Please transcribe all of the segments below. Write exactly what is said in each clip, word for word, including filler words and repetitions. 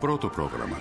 πρώτο πρόγραμμα.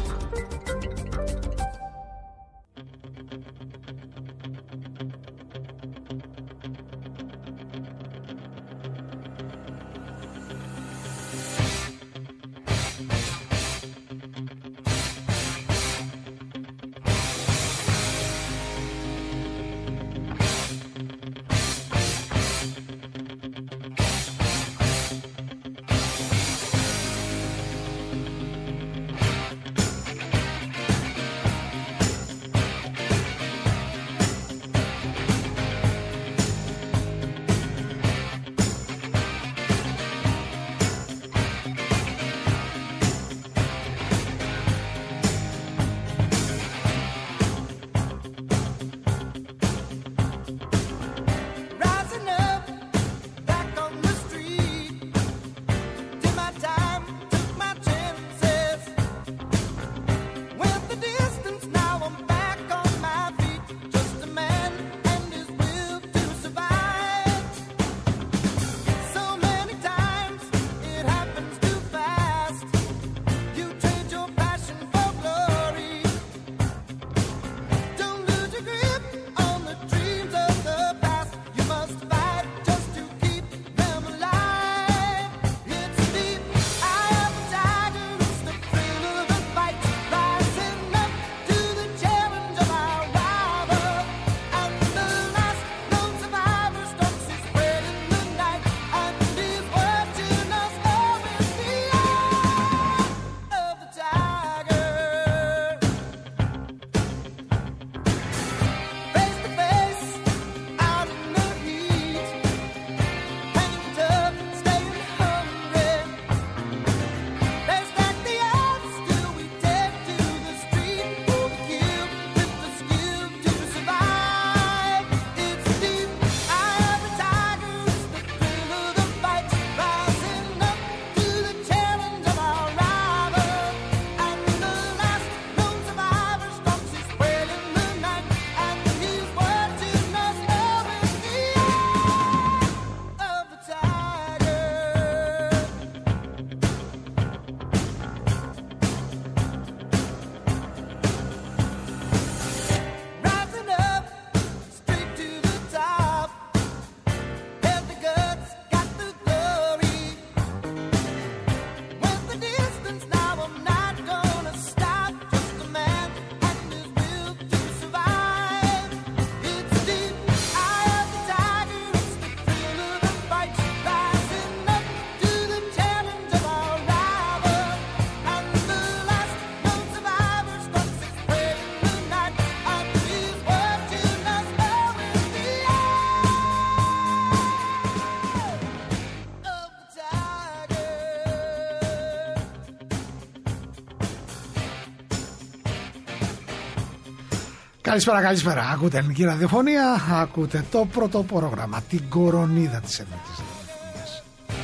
Καλησπέρα, καλησπέρα. Ακούτε ελληνική ραδιοφωνία, ακούτε το πρώτο πρόγραμμα, την κορονίδα της ελληνικής ραδιοφωνίας.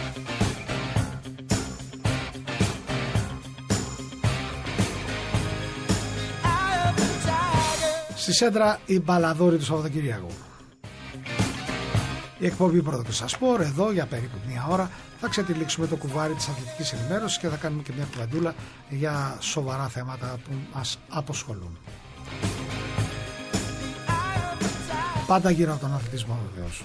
Στη Σέντρα η μπαλαδόρη του Σαββατοκυριακού. Η εκπομπή πρώτα του σας πω, εδώ για περίπου μία ώρα θα ξετυλίξουμε το κουβάρι της αθλητικής ενημέρωσης και θα κάνουμε και μια κουβαντούλα για σοβαρά θέματα που μας αποσχολούν. Πάντα γύρω από τον αθλητισμό βεβαίως.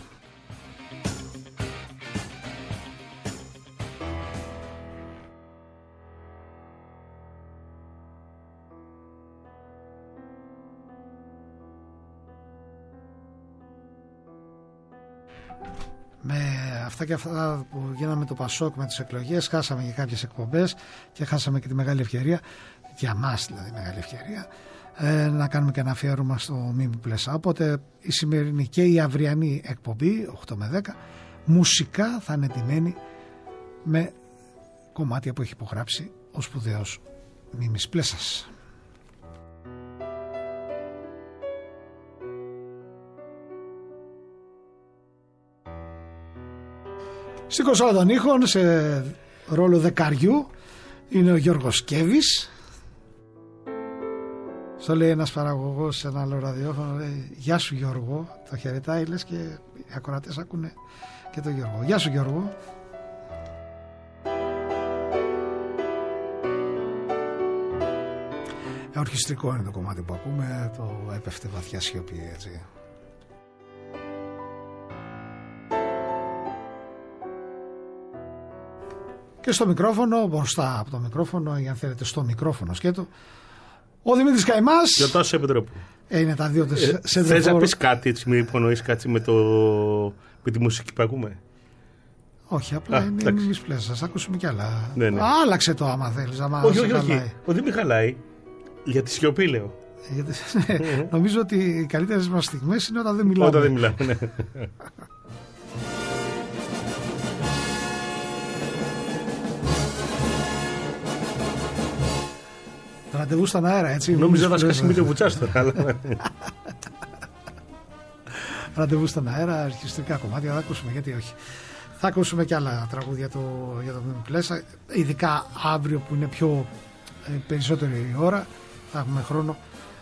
Με αυτά και αυτά που γίναμε το Πασόκ με τις εκλογές, χάσαμε και κάποιες εκπομπές και χάσαμε και τη μεγάλη ευκαιρία, για μας δηλαδή μεγάλη ευκαιρία, ε, να κάνουμε και ένα αφιέρωμα στο Μίμη Πλεσά. Οπότε η σημερινή και η αυριανή εκπομπή οκτώ με δέκα μουσικά θα είναι εντυμένη με κομμάτια που έχει υπογράψει ο σπουδαίος Μίμης Πλέσας. Στην κονσόλα των ήχων σε ρόλο δεκαριού είναι ο Γιώργος Κέβης. Στο λέει ένας παραγωγός σε ένα άλλο ραδιόφωνο, λέει «Γεια σου Γιώργο», το χαιρετάει λες και οι ακροατές ακούνε και τον Γιώργο. «Γεια σου Γιώργο». Ορχιστρικό είναι το κομμάτι που ακούμε, το έπεφτε βαθιά σιωπή, έτσι. Και στο μικρόφωνο, μπροστά από το μικρόφωνο, ή αν θέλετε στο μικρόφωνο σκέτο, ο Δημήτρης Καημάς. Γιορτάσου Επιτρόπου. Ε, είναι τα δύο ε, σε Θες να πεις κάτι, έτσι, με υπονοείς κάτι με, το... με τη μουσική που ακούμε? Όχι, απλά Α, είναι εντάξει. Εμείς πλέσα, σας ακούσουμε κι άλλα. Ναι, ναι. Άλλαξε το άμα θέλεις. Άμα όχι, όχι, όχι. Ο, δεν με χαλάει. Για τη σιωπή λέω. Γιατί, ναι, mm-hmm. Νομίζω ότι οι καλύτερες μας στιγμές είναι όταν δεν μιλάμε. Όταν δεν μιλάμε, ναι. Ραντεβού στον αέρα, έτσι. Νόμιζα να σκάσει με βουτσάς τώρα. Ραντεβού στον αέρα, αρχιστικά κομμάτια, θα ακούσουμε, γιατί όχι. Θα ακούσουμε και άλλα τραγούδια το, για το Μίμη Πλέσα, ειδικά αύριο που είναι πιο ε, περισσότερη η ώρα, θα έχουμε χρόνο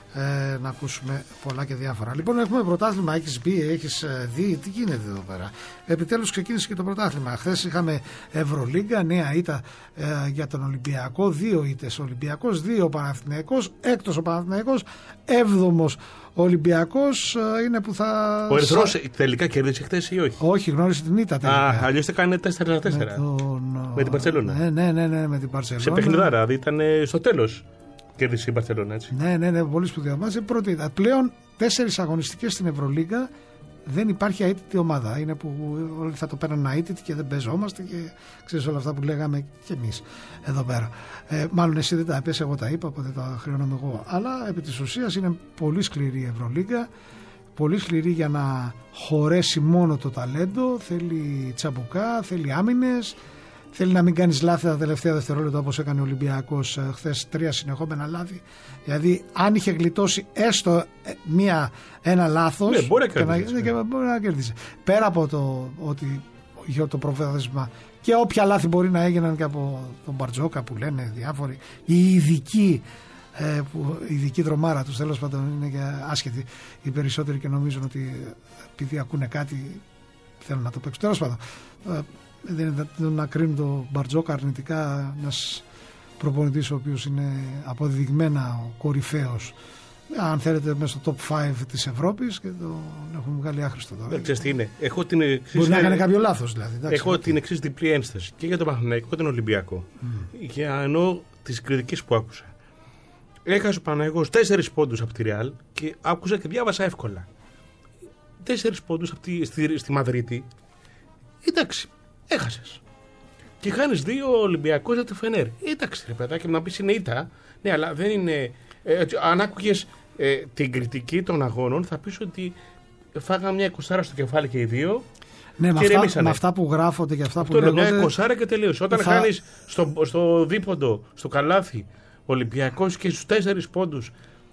ε, να ακούσουμε πολλά και διάφορα. Λοιπόν, έχουμε πρωτάθλημα, έχεις μπει, έχεις δει, τι γίνεται εδώ πέρα. Επιτέλους ξεκίνησε και το πρωτάθλημα. Χθες είχαμε Ευρωλίγκα, νέα ήττα ε, για τον Ολυμπιακό, δύο ήττες Ολυμπιακός, δύο Παναθηναϊκός, έκτος ο Παναθηναϊκός, έβδομος ο Ολυμπιακός είναι που θα. Ο Ερυθρός τελικά κέρδισε χθες ή όχι? Όχι, γνώρισε την ήττα τελικά. Α, αλλιώς θα κάνει τέσσερα τέσσερα. Με, τον... με την Μπαρσελόνα. Ναι, ναι, ναι, ναι, με την Μπαρσελόνα. Σε παιχνιδάρα, δηλαδή ήταν στο τέλος. Κέρδισε η Μπαρσελόνα, έτσι. Ναι, ναι, ναι, πολύ σπουδαίο μάτς. Πρώτη ήττα. Πλέον τέσσερις αγωνιστικές στην Ευρωλίγκα. Δεν υπάρχει αίτητη ομάδα. Είναι που όλοι θα το παίρνουν αίτητη και δεν παίζομαστε και ξέρεις όλα αυτά που λέγαμε και εμείς εδώ πέρα. Ε, μάλλον εσύ δεν τα είπες, εγώ τα είπα, οπότε τα χρεώνομαι εγώ. Αλλά επί της ουσίας είναι πολύ σκληρή η Ευρωλίγκα. Πολύ σκληρή για να χωρέσει μόνο το ταλέντο. Θέλει τσαμπουκά, θέλει άμυνες. Θέλει να μην κάνεις λάθη τα τελευταία δευτερόλεπτα όπως έκανε ο Ολυμπιακός χθες, τρία συνεχόμενα λάθη. Δηλαδή, αν είχε γλιτώσει έστω μία, ένα λάθος, ναι, μπορεί, να κερδίσει, και, ναι. μπορεί να κερδίσει. Πέρα από το ότι είχε το προβάδισμα και όποια λάθη μπορεί να έγιναν και από τον Μπαρτζόκα που λένε διάφοροι, οι ειδικοί, ε, που, η ειδική δρομάρα τους τέλος πάντων είναι και άσχετοι οι περισσότεροι και νομίζουν ότι επειδή ακούνε κάτι θέλουν να το παίξουν. Τέλος πάντων. Ε, δεν είναι να κρίνουν τον Μπαρτζόκα αρνητικά, ένας προπονητής ο οποίος είναι αποδεδειγμένα ο κορυφαίος, αν θέλετε, μέσα στο top πέντε της Ευρώπης, και τον έχουμε βγάλει άχρηστο τώρα. Δεν ξέρεις τι είναι. Έχω την εξής... Μπορεί να έκανε κάποιο λάθος δηλαδή. Εντάξει, έχω την εξής διπλή ένσταση και για τον Παναθηναϊκό και τον Ολυμπιακό. Mm. Για ενώ τις κριτικές που άκουσα. Έχασε ο Παναθηναϊκός τέσσερις πόντους από τη Ρεάλ και άκουσα και διάβασα εύκολα. Τέσσερις πόντους από τη, στη, στη Μαδρίτη. Εντάξει. Έχασες. Και χάνεις δύο Ολυμπιακούς από τη Φενέρ. Εντάξει, ρε παιδάκι, να πεις είναι ήττα. Ναι, αλλά δεν είναι. Ε, αν άκουγες ε, την κριτική των αγώνων, θα πεις ότι φάγαμε μια εικοσάρα στο κεφάλι και οι δύο. Ναι, με αυτά, με αυτά που γράφονται και αυτά αυτό που λέγονται. Μια εικοσάρα και τελείωσε. Όταν θα... χάνεις στο, στο δίποντο, στο καλάθι, Ολυμπιακός και στους τέσσερις πόντους.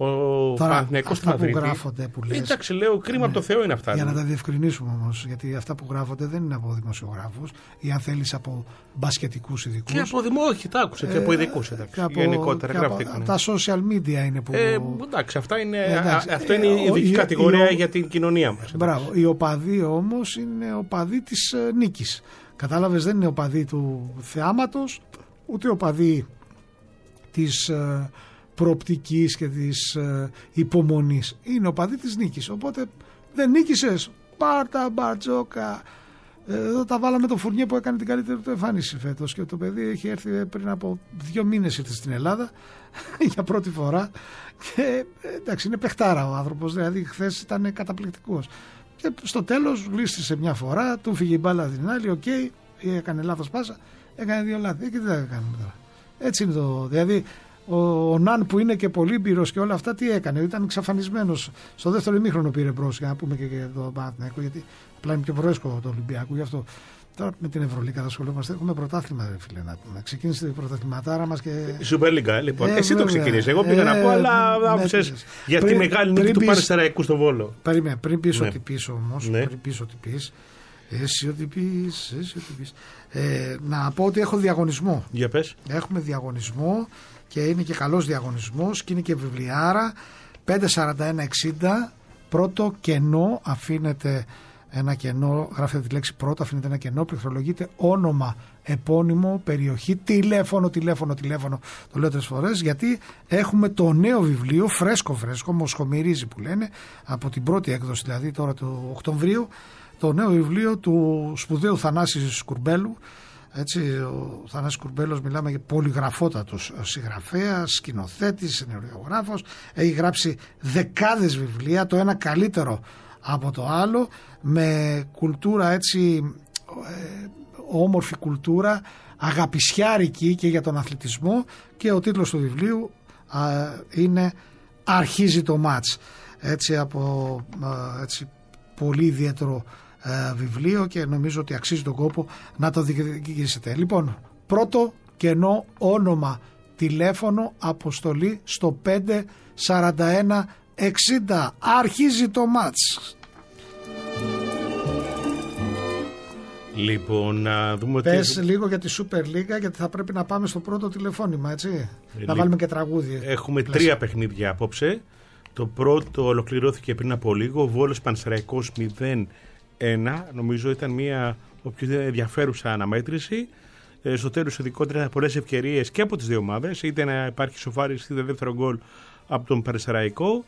Ο Παναθηναϊκός αυτά που γράφονται που λες, εντάξει, λέω κρίμα ναι, από το Θεό είναι αυτά. Για να τα διευκρινίσουμε όμως, γιατί αυτά που γράφονται δεν είναι από δημοσιογράφους ή αν θέλεις από μπασκετικούς ειδικούς. Και από δημο, όχι, τα άκουσα και από ειδικούς. Γενικότερα γράφτηκαν. Τα social media είναι που. Ε, εντάξει, αυτά είναι, ε, εντάξει, αυτό είναι η ειδική κατηγορία ο, για την κοινωνία μας. Μπράβο. Οι οπαδοί όμως είναι οπαδοί της ε, νίκης. Κατάλαβες, δεν είναι οπαδοί του θεάματος, ούτε οπαδοί της. Ε, προοπτικής και της ε, υπομονής. Είναι ο παδί της νίκης. Οπότε δεν νίκησες, πάρτα Μπαρτζόκα. Εδώ τα βάλαμε το Φουρνιέ που έκανε την καλύτερη του εμφάνιση φέτος και το παιδί έχει έρθει πριν από δύο μήνες ήρθε στην Ελλάδα για πρώτη φορά και εντάξει, είναι παιχτάρα ο άνθρωπος, δηλαδή χθες ήταν καταπληκτικός και στο τέλος γλίστησε μια φορά, του φύγε η μπάλα την άλλη, οκ, okay, έκανε λάθος πάσα, έκανε δύο λάθη και τι θα κάνουμε τώρα. Έτσι είναι το, δηλαδή ο, ο Ναν που είναι και πολύ μπύρος και όλα αυτά τι έκανε, ήταν εξαφανισμένος. Στο δεύτερο ημίχρονο πήρε μπρος, για να πούμε και για το Παναθηναϊκό, γιατί απλά είναι πιο προέσκο το Ολυμπιακό. Γι' αυτό τώρα με την Ευρωλίγκα θα ασχολούμαστε. Έχουμε πρωτάθλημα, ρε φίλε, να πούμε. Ξεκίνησε η πρωταθληματάρα μας και. Η Super League, λοιπόν. Ε, Εσύ βέβαια. Το ξεκίνησε. Εγώ πήγα ε, να πω, αλλά άφησες για τη μεγάλη νίκη του Πανσεραϊκού στο Βόλο. Περίμενε, πριν πει ναι. ό,τι πει όμως. Ναι. Πριν πει ό,τι πει. Εσύ ό,τι πεις, εσύ ό,τι πεις. Ε, να πω ότι έχω διαγωνισμό. Για πες. Έχουμε διαγωνισμό και είναι και καλός διαγωνισμός και είναι και βιβλιάρα. πέντε σαράντα ένα εξήντα. Πρώτο κενό, αφήνεται ένα κενό, γράφετε τη λέξη πρώτο, αφήνεται ένα κενό, πληκτρολογείτε όνομα, επώνυμο, περιοχή, τηλέφωνο, τηλέφωνο, τηλέφωνο, το λέω τρεις φορές, γιατί έχουμε το νέο βιβλίο, φρέσκο φρέσκο, μοσχομυρίζει που λένε, από την πρώτη έκδοση δηλαδή τώρα του Οκτωβρίου, το νέο βιβλίο του σπουδαίου Θανάση Σκουρμπέλου. Έτσι, ο Θανάσης Κουρμπέλος, μιλάμε για πολυγραφότατος συγγραφέας, σκηνοθέτης, σεναριογράφος, έχει γράψει δεκάδες βιβλία, το ένα καλύτερο από το άλλο, με κουλτούρα έτσι, ε, όμορφη κουλτούρα, αγαπησιάρικη και για τον αθλητισμό, και ο τίτλος του βιβλίου α, είναι «Αρχίζει το μάτς», έτσι, από α, έτσι, πολύ ιδιαίτερο βιβλίο, και νομίζω ότι αξίζει τον κόπο να το διεκδικήσετε. Λοιπόν, πρώτο κενό όνομα, τηλέφωνο, αποστολή στο πέντε σαράντα ένα εξήντα. Αρχίζει το μάτς. Λοιπόν, να δούμε. Πες ότι... λίγο για τη Super League, γιατί θα πρέπει να πάμε στο πρώτο τηλεφώνημα, έτσι. Ε, να βάλουμε και τραγούδι. Έχουμε πλάσα. Τρία παιχνίδια απόψε. Το πρώτο ολοκληρώθηκε πριν από λίγο, Βόλος Πανσεραϊκός μηδέν ένα, νομίζω ήταν μια πιο ενδιαφέρουσα αναμέτρηση. Ε, στο τέλος ειδικότερα πολλές ευκαιρίες και από τις δύο ομάδες, είτε να υπάρχει σοφάριση είτε δεύτερο γκολ από τον Πανσεραϊκό.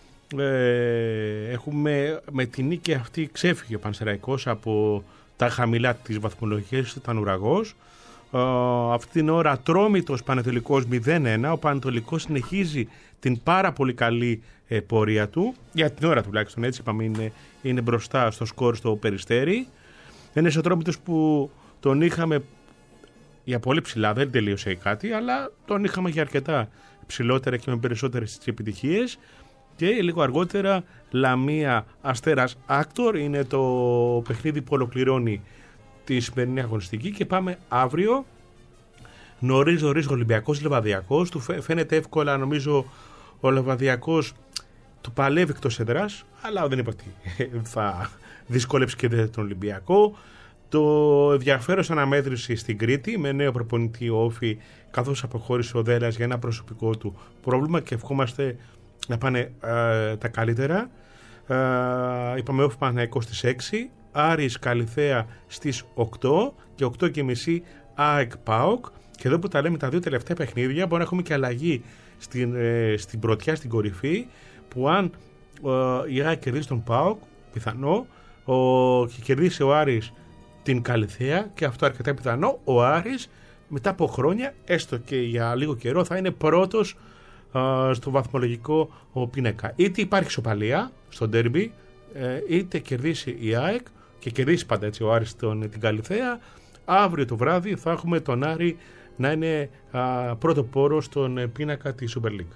Ε, έχουμε με την νίκη αυτή ξέφυγε ο Πανσεραϊκός από τα χαμηλά της βαθμολογίας, ήταν ουραγός. Ε, αυτή την ώρα Ατρόμητος Πανετολικός μηδέν ένα, ο Πανετολικός συνεχίζει την πάρα πολύ καλή ε, πορεία του, για την ώρα τουλάχιστον, έτσι είπαμε, είναι, είναι μπροστά στο σκορ στο Περιστέρι. Ένας Ατρόμητος που τον είχαμε για πολύ ψηλά, δεν τελείωσε κάτι, αλλά τον είχαμε για αρκετά ψηλότερα και με περισσότερες επιτυχίες. Και λίγο αργότερα Λαμία Αστέρας Άκτορ είναι το παιχνίδι που ολοκληρώνει τη σημερινή αγωνιστική, και πάμε αύριο νωρίς νωρίς Ολυμπιακός Λεβαδιακός. Του φαίνεται εύκολα, νομίζω ο Λεβαδιακός του παλεύει εκτός έδρας, αλλά δεν είπα ότι θα δυσκόλεψει και τον Ολυμπιακό. Το ενδιαφέρον αναμέτρηση στην Κρήτη με νέο προπονητή Όφη, καθώς αποχώρησε ο Δέλλας για ένα προσωπικό του πρόβλημα, και ευχόμαστε να πάνε ε, τα καλύτερα. Ε, είπαμε Όφη Παναθηναϊκός στις έξι, Άρης Καλιθέα στις οκτώ και οκτώ και μισή ΑΕΚ ΠΑΟΚ. Και εδώ που τα λέμε τα δύο τελευταία παιχνίδια, μπορεί να έχουμε και αλλαγή στην, ε, στην πρωτιά, στην κορυφή, που αν ε, η ΑΕΚ κερδίσει τον ΠΑΟΚ, πιθανό, ο, και κερδίσει ο Άρης την Καλιθέα, και αυτό αρκετά πιθανό, ο Άρης μετά από χρόνια, έστω και για λίγο καιρό, θα είναι πρώτος uh, στο βαθμολογικό ο πίνακα. Είτε υπάρχει ισοπαλία στο ντέρμπι, είτε κερδίσει η ΑΕΚ, και κερδίσει πάντα έτσι ο Άρης τον, την Καλιθέα, αύριο το βράδυ θα έχουμε τον Άρη να είναι uh, πρώτο πόρο στον πίνακα της Super League.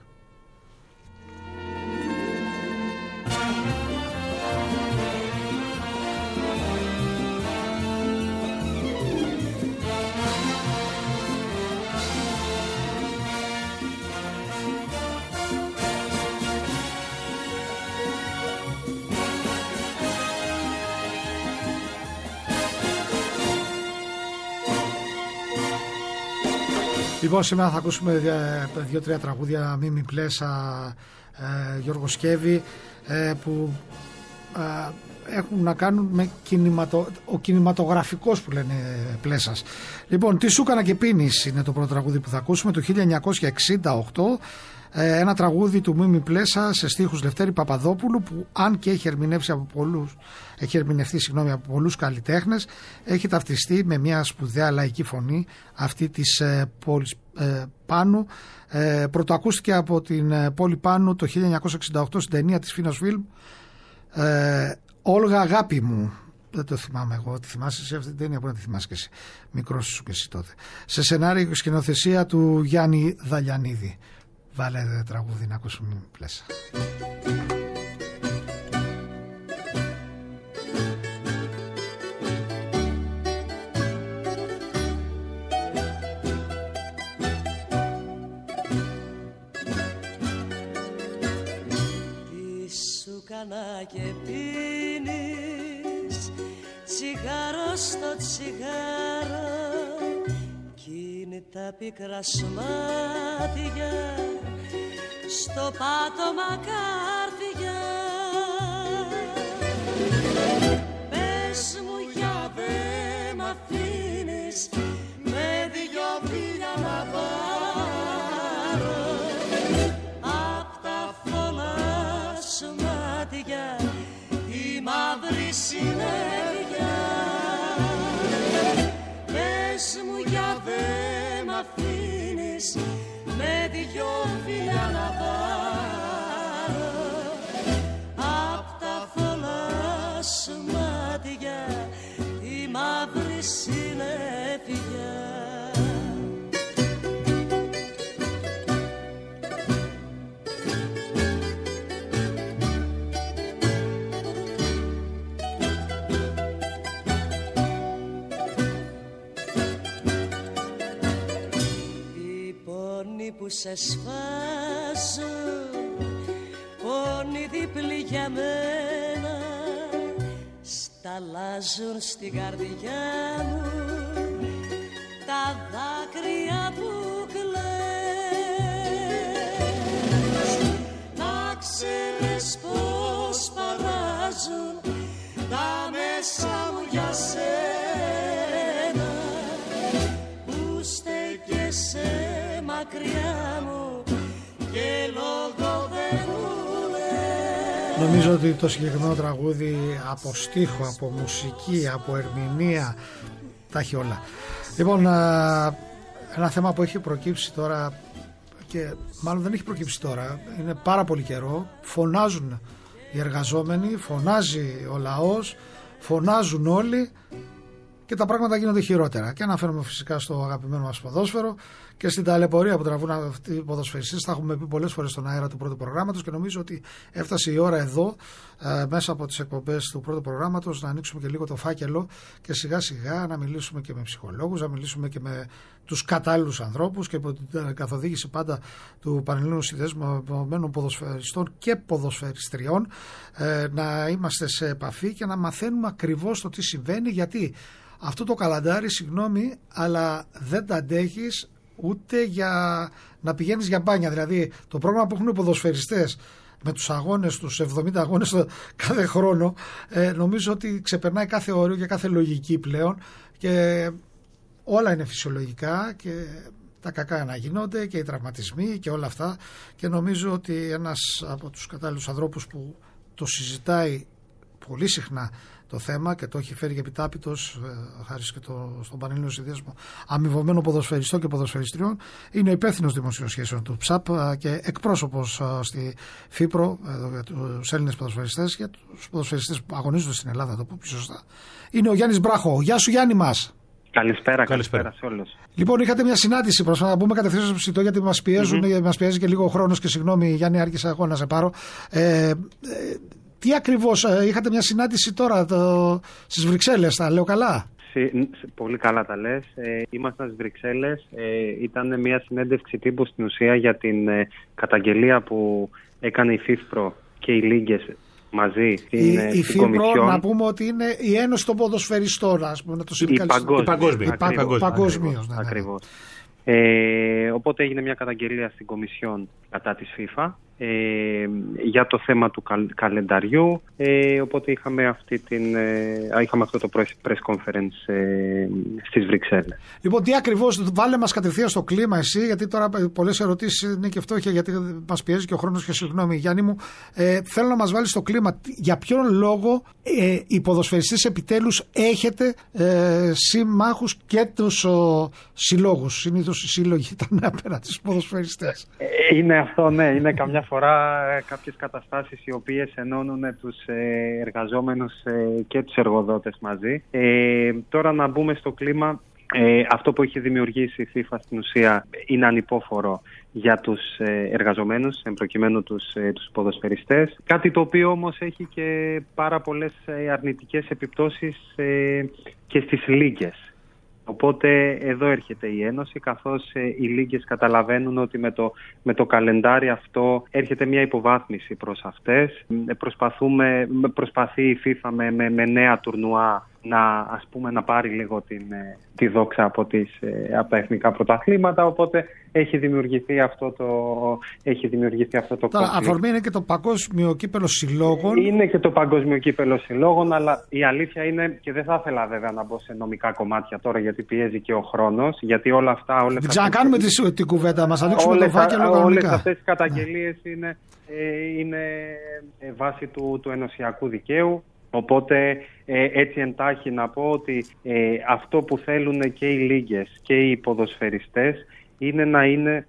Λοιπόν, σήμερα θα ακούσουμε δύο-τρία τραγούδια Μίμη Πλέσα, ε, Γιώργο Σκέβη, ε, που ε, έχουν να κάνουν με κινηματο... ο κινηματογραφικός που λένε Πλέσας. Λοιπόν, τι σου έκανα και πίνεις είναι το πρώτο τραγούδι που θα ακούσουμε, το χίλια εννιακόσια εξήντα οκτώ, ε, ένα τραγούδι του Μίμη Πλέσα σε στίχους Λευτέρη Παπαδόπουλου, που αν και έχει ερμηνεύσει από πολλούς, έχει ερμηνευτεί συγγνώμη, από πολλούς καλλιτέχνες, έχει ταυτιστεί με μια σπουδαία λαϊκή φωνή, αυτή της ε, πόλης ε, Πάνου. Ε, πρωτοακούστηκε από την ε, πόλη Πάνου το χίλια εννιακόσια εξήντα οκτώ στην ταινία της Φίνος Φιλμ, ε, Όλγα αγάπη μου. Δεν το θυμάμαι εγώ. Τη θυμάσαι εσύ αυτή την ταινία? Μπορεί να τη θυμάσαι και εσύ. Μικρός σου και εσύ τότε. Σε σενάριο και σκηνοθεσία του Γιάννη Δαλιανίδη. Βάλε τραγούδι να ακούσουμε Πλέσα. Κάνα και πίνεις τσιγάρο στο τσιγάρο, κι είναι τα πικρά σμάτια στο πάτωμα κάρδια. Πες μου για δε μ' αφήνεις με δυο φιλιά να πάρω απ' τα θολά σου μάτια τη μαύρη συννεφιά. Που σε σφάζουν, πόνοι διπλοί για μένα, σταλάζουν στην καρδιά μου τα δάκρυα που κλαις. Να ξέρεις πως παράζουν τα μέσα μου για σένα, που στέκεσαι μακριά μου και λόγω δεν μου λες. Νομίζω ότι το συγκεκριμένο τραγούδι από στίχο, από μουσική, από ερμηνεία τα έχει όλα. Λοιπόν, ένα θέμα που έχει προκύψει τώρα, και μάλλον δεν έχει προκύψει τώρα, είναι πάρα πολύ καιρό, φωνάζουν οι εργαζόμενοι, φωνάζει ο λαός, φωνάζουν όλοι και τα πράγματα γίνονται χειρότερα. Και αναφέρομαι φυσικά στο αγαπημένο μας ποδόσφαιρο και στην ταλαιπωρία που τραβούν αυτοί οι ποδοσφαιριστές. Τα έχουμε πει πολλές φορές στον αέρα του πρώτου προγράμματος και νομίζω ότι έφτασε η ώρα εδώ, ε, μέσα από τις εκπομπές του πρώτου προγράμματος, να ανοίξουμε και λίγο το φάκελο και σιγά σιγά να μιλήσουμε και με ψυχολόγους, να μιλήσουμε και με τους κατάλληλους ανθρώπους και υπό την καθοδήγηση πάντα του Πανελλήνιου Συνδέσμου Ποδοσφαιριστών και Ποδοσφαιριστριών, ε, να είμαστε σε επαφή και να μαθαίνουμε ακριβώς το τι συμβαίνει, γιατί αυτό το καλαντάρι, συγγνώμη, αλλά δεν τα αντέχεις ούτε για να πηγαίνεις για μπάνια. Δηλαδή το πρόγραμμα που έχουν οι ποδοσφαιριστές με τους αγώνες, τους εβδομήντα αγώνες κάθε χρόνο, ε, νομίζω ότι ξεπερνάει κάθε όριο και κάθε λογική πλέον, και όλα είναι φυσιολογικά και τα κακά να γίνονται και οι τραυματισμοί και όλα αυτά, και νομίζω ότι ένας από τους κατάλληλους ανθρώπους που το συζητάει πολύ συχνά το θέμα και το έχει φέρει επιτάπητος, ε, χάρη και το, στον Πανελλήνιο Συνδέσμο Αμοιβωμένων Ποδοσφαιριστών και Ποδοσφαιριστριών, είναι υπεύθυνος δημοσίων σχέσεων του ΨΑΠ και εκπρόσωπος ε, στη ΦΥΠΡΟ ε, για τους Έλληνες ποδοσφαιριστές και τους ποδοσφαιριστές που αγωνίζονται στην Ελλάδα, το πω πιο σωστά. Είναι ο Γιάννης Μπράχο. Γεια σου Γιάννη μας. Καλησπέρα, καλησπέρα σε όλους. Λοιπόν, είχατε μια συνάντηση, προς να πούμε κατευθείαν στο ψητό, γιατί μας πιέζουν, mm-hmm. μας πιέζει και λίγο ο χρόνος, και συγγνώμη Γιάννη, άρχισα εγώ να σε πάρω. Ε, ε, Τι ακριβώς, είχατε μια συνάντηση τώρα το, στις Βρυξέλλες, τα λέω καλά? Πολύ καλά τα λες. Ε, ήμασταν στις Βρυξέλλες, ε, ήταν μια συνέντευξη τύπου στην ουσία για την ε, καταγγελία που έκανε η ΦΥΦΠΡΟ και οι Λίγκες μαζί στην, η, στην η ΦΥΦΠΡΟ, Κομισιόν. να πούμε ότι είναι η Ένωση των Ποδοσφαιριστών, ας πούμε, το η παγκόσμια. Παγκόσμιος. Ακριβώς. Ε, οπότε έγινε μια καταγγελία στην Κομισιόν κατά της FIFA ε, για το θέμα του καλ, καλενταριού, ε, οπότε είχαμε, αυτή την, ε, είχαμε αυτό το press conference ε, στις Βρυξέλλες. Λοιπόν, τι ακριβώς, βάλε μας κατευθείαν στο κλίμα εσύ, γιατί τώρα πολλές ερωτήσεις είναι και φτώχεια, γιατί μας πιέζει και ο χρόνος, και συγγνώμη Γιάννη μου, ε, θέλω να μας βάλεις στο κλίμα για ποιον λόγο ε, οι ποδοσφαιριστές επιτέλους έχετε ε, συμμάχους και τους ο, συλλόγους. Συνήθως οι σύλλογοι ήταν απέναντι στους ποδοσφαιριστές. Είναι αυτό, ναι, είναι καμιά φορά κάποιες καταστάσεις οι οποίες ενώνουν τους εργαζόμενους και τους εργοδότες μαζί. Ε, τώρα να μπούμε στο κλίμα. Ε, αυτό που έχει δημιουργήσει η FIFA στην ουσία είναι ανυπόφορο για τους εργαζομένους, εν προκειμένου τους, τους ποδοσφαιριστές. Κάτι το οποίο όμως έχει και πάρα πολλές αρνητικές επιπτώσεις ε, και στις λίγκες. Οπότε εδώ έρχεται η Ένωση, καθώς ε, οι λίγκες καταλαβαίνουν ότι με το, με το καλεντάρι αυτό έρχεται μια υποβάθμιση προς αυτές. Ε, προσπαθούμε, προσπαθεί η FIFA με, με, με νέα τουρνουά να, ας πούμε, να πάρει λίγο την, τη δόξα από, τις, από τα εθνικά πρωταθλήματα, οπότε έχει δημιουργηθεί αυτό το, έχει δημιουργηθεί αυτό το Τώρα, αφορμή είναι και το Παγκόσμιο Κύπελλο Συλλόγων. Είναι και το Παγκόσμιο Κύπελλο Συλλόγων, αλλά η αλήθεια είναι, και δεν θα ήθελα βέβαια να μπω σε νομικά κομμάτια τώρα, γιατί πιέζει και ο χρόνος, γιατί όλα αυτά... Όλες δεν ξανακάνουμε αυτές... την κουβέντα μας, ανοίξουμε το φάκελο κανονικά. Όλες αυτές οι καταγγελίες ναι. είναι, ε, είναι βάση του, του ενωσιακού δικαίου. Οπότε ε, έτσι εντάχει να πω ότι ε, αυτό που θέλουν και οι λίγκες και οι ποδοσφαιριστές είναι να είναι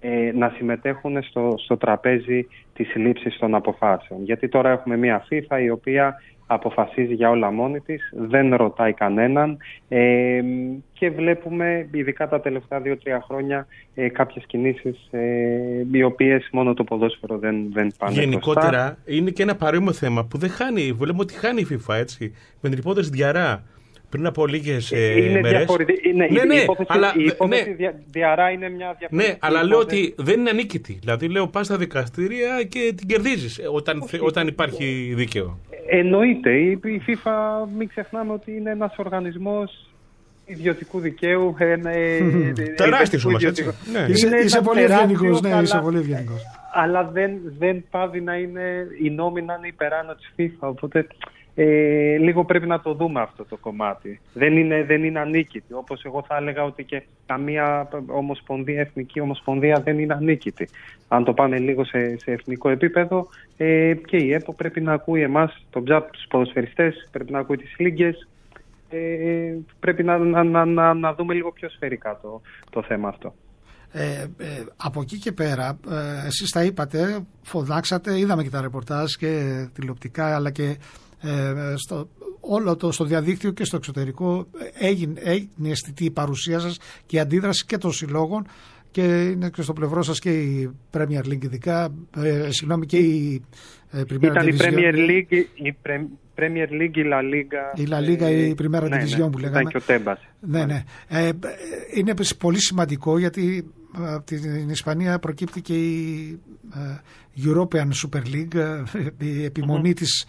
ε, να συμμετέχουν στο, στο τραπέζι της λήψης των αποφάσεων. Γιατί τώρα έχουμε μια FIFA η οποία αποφασίζει για όλα μόνη της, δεν ρωτάει κανέναν ε, και βλέπουμε ειδικά τα τελευταία δύο τρία χρόνια ε, κάποιες κινήσεις ε, οι οποίες μόνο το ποδόσφαιρο δεν, δεν πάνε γενικότερα μπροστά. Είναι και ένα παρόμοιο θέμα που δεν χάνει, βλέπουμε ότι χάνει η FIFA, έτσι, με την υπόθεση Διαρά πριν από λίγες ε, είναι μέρες. Διαφορετική. Είναι, ναι, ναι, η υπόθεση, αλλά, η υπόθεση ναι, δια, Διαρά είναι μια διαφορετική. ναι, αλλά υπόθεση. λέω ότι δεν είναι ανίκητη. Δηλαδή λέω πας στα δικαστήρια και την κερδίζεις όταν, όταν υπάρχει δίκαιο. Εννοείται. Η, η FIFA, μην ξεχνάμε ότι είναι ένας οργανισμός ιδιωτικού δικαίου. Τεράστιος όμως, έτσι. Είσαι πολύ ευγενικός, ναι, είσαι πολύ ευγενικός. Αλλά δεν, δεν πάβει να είναι, η νόμη να είναι υπεράνω της FIFA, οπότε ε, λίγο πρέπει να το δούμε αυτό το κομμάτι. Δεν είναι, δεν είναι ανίκητη, όπως εγώ θα έλεγα ότι και καμία ομοσπονδία, εθνική ομοσπονδία δεν είναι ανίκητη. Αν το πάμε λίγο σε, σε εθνικό επίπεδο, ε, και η ΕΠΟ πρέπει να ακούει εμάς, τον τζαπ, τους ποδοσφαιριστές, πρέπει να ακούει τις λίγκες, ε, πρέπει να, να, να, να, να δούμε λίγο πιο σφαιρικά το, το θέμα αυτό. Ε, ε, από εκεί και πέρα, ε, εσείς τα είπατε, φωνάξατε, είδαμε και τα ρεπορτάζ και τηλεοπτικά, αλλά και ε, στο, όλο το στο διαδίκτυο και στο εξωτερικό έγινε, έγινε αισθητή η παρουσία σας και η αντίδραση και των συλλόγων, και είναι και στο πλευρό σας και η Premier League ειδικά, ε, συγγνώμη, και η ε, Primera Ήταν Division. η Premier League, η Premier League, η La Liga. Η La Liga, ε, η Primera ναι, Division ναι, που λέγαμε. Ήταν και ο Τέμπας. Ναι, ναι. Ε, είναι πολύ σημαντικό γιατί από την Ισπανία προκύπτει και η European Super League, η επιμονή mm-hmm. της,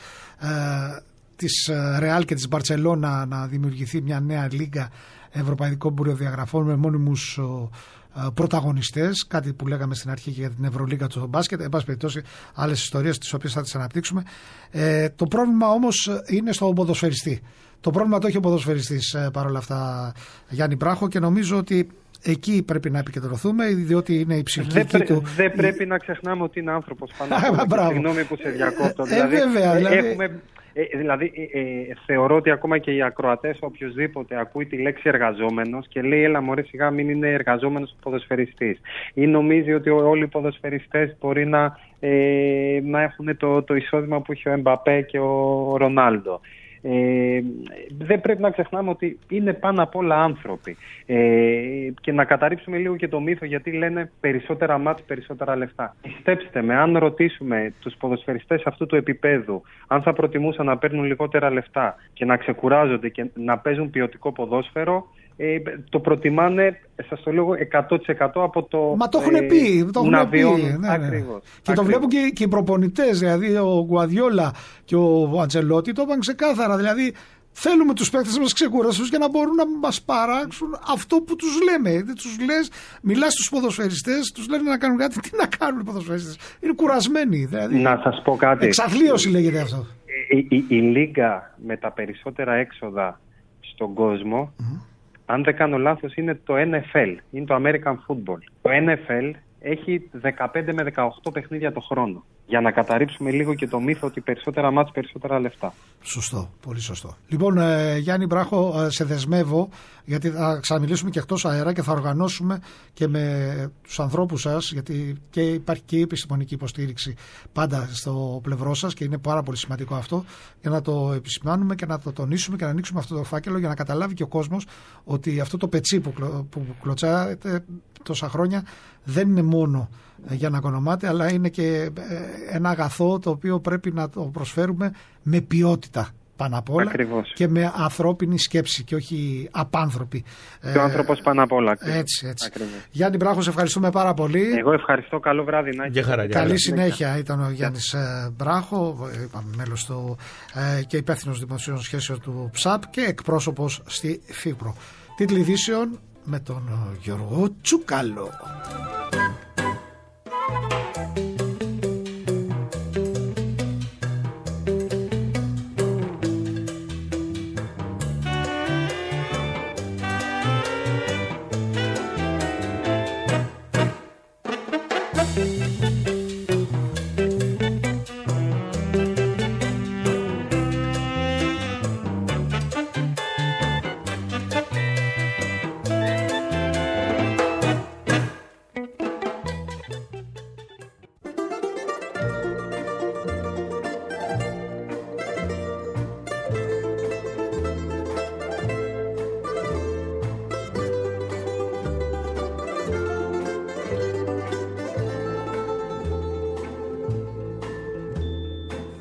της Real και της Μπαρτσελώνα να δημιουργηθεί μια νέα λίγα ευρωπαϊκών προδιαγραφών με μόνιμους πρωταγωνιστές, κάτι που λέγαμε στην αρχή και για την Ευρωλίγα του μπάσκετ, εν πάση περιπτώσει άλλες ιστορίες τις οποίες θα τις αναπτύξουμε. Ε, το πρόβλημα όμως είναι στο ποδοσφαιριστή. Το πρόβλημα το έχει ο ποδοσφαιριστής ε, παρόλα αυτά, Γιάννη Μπράχο, και νομίζω ότι εκεί πρέπει να επικεντρωθούμε, διότι είναι η ψυχή δεν πρέ, του. Δεν πρέπει να ξεχνάμε ότι είναι άνθρωπος πάνω. Συγγνώμη που σε διακόπτω. Ε, δηλαδή, βέβαια, δηλαδή... Έχουμε, ε, δηλαδή ε, ε, θεωρώ ότι ακόμα και οι ακροατές, οποιοδήποτε ακούει τη λέξη εργαζόμενος και λέει έλα μωρέ σιγά μην είναι εργαζόμενος ο ποδοσφαιριστής, ή νομίζει ότι όλοι οι ποδοσφαιριστές μπορεί να, ε, να έχουν το, το εισόδημα που έχει ο Εμπαπέ και ο Ρονάλντο. Ε, δεν πρέπει να ξεχνάμε ότι είναι πάνω απ' όλα άνθρωποι, ε, και να καταρρίψουμε λίγο και το μύθο, γιατί λένε περισσότερα μάτς, περισσότερα λεφτά. Πιστέψτε με, αν ρωτήσουμε τους ποδοσφαιριστές αυτού του επίπεδου αν θα προτιμούσαν να παίρνουν λιγότερα λεφτά και να ξεκουράζονται και να παίζουν ποιοτικό ποδόσφαιρο, Ε, το προτιμάνε, σας το λέω, εκατό τοις εκατό από το. Μα το έχουν πει. Το να έχουν πει. βιώνουν. Ναι, ναι. Ακριβώς. Και Ακριβώς. το βλέπουν και, και οι προπονητές. Δηλαδή ο Γκουαδιόλα και ο Αντσελότη το είπαν ξεκάθαρα. Δηλαδή θέλουμε τους παίκτες μας ξεκουραστούς για να μπορούν να μας παράξουν αυτό που τους λέμε. Δεν τους λες, μιλάς στους ποδοσφαιριστές, τους λένε να κάνουν κάτι. Τι να κάνουν οι ποδοσφαιριστές? Είναι κουρασμένοι. Δηλαδή, να σας πω κάτι. Εξαθλίωση λέγεται αυτό. Η, η, η λίγα με τα περισσότερα έξοδα στον κόσμο. Mm-hmm. Αν δεν κάνω λάθος, είναι το N F L, είναι το American Football. Το N F L έχει δεκαπέντε με δεκαοκτώ παιχνίδια το χρόνο. Για να καταρρίψουμε λίγο και το μύθο ότι περισσότερα μάτς, περισσότερα λεφτά. Σωστό, πολύ σωστό. Λοιπόν, ε, Γιάννη Μπράχο, ε, σε δεσμεύω, γιατί θα ξαναμιλήσουμε και εκτός αέρα και θα οργανώσουμε και με τους ανθρώπους σας, γιατί και υπάρχει και η επιστημονική υποστήριξη πάντα στο πλευρό σας και είναι πάρα πολύ σημαντικό αυτό, για να το επισημάνουμε και να το τονίσουμε και να ανοίξουμε αυτό το φάκελο για να καταλάβει και ο κόσμος ότι αυτό το πετσί που, κλω, που κλωτσάτε τόσα χρόνια δεν είναι μόνο για να οικονομάτε, αλλά είναι και ένα αγαθό το οποίο πρέπει να το προσφέρουμε με ποιότητα πάνω απ' όλα. Ακριβώς. Και με ανθρώπινη σκέψη και όχι απάνθρωπη. Και ο άνθρωπος πάνω απ' όλα. Έτσι, έτσι. Γιάννη Μπράχο, σε ευχαριστούμε πάρα πολύ. Εγώ ευχαριστώ. Καλό βράδυ. Να για χαρά, για Καλή χαρά. συνέχεια. Ήταν ο Γιάννης Μπράχο, μέλος του και υπεύθυνος δημοσίων σχέσεων του ΨΑΠ και εκπρόσωπος στη ΦΥΠΡΟ. Τίτλοι ειδήσεων με τον Γιώργο Τσουκάλο.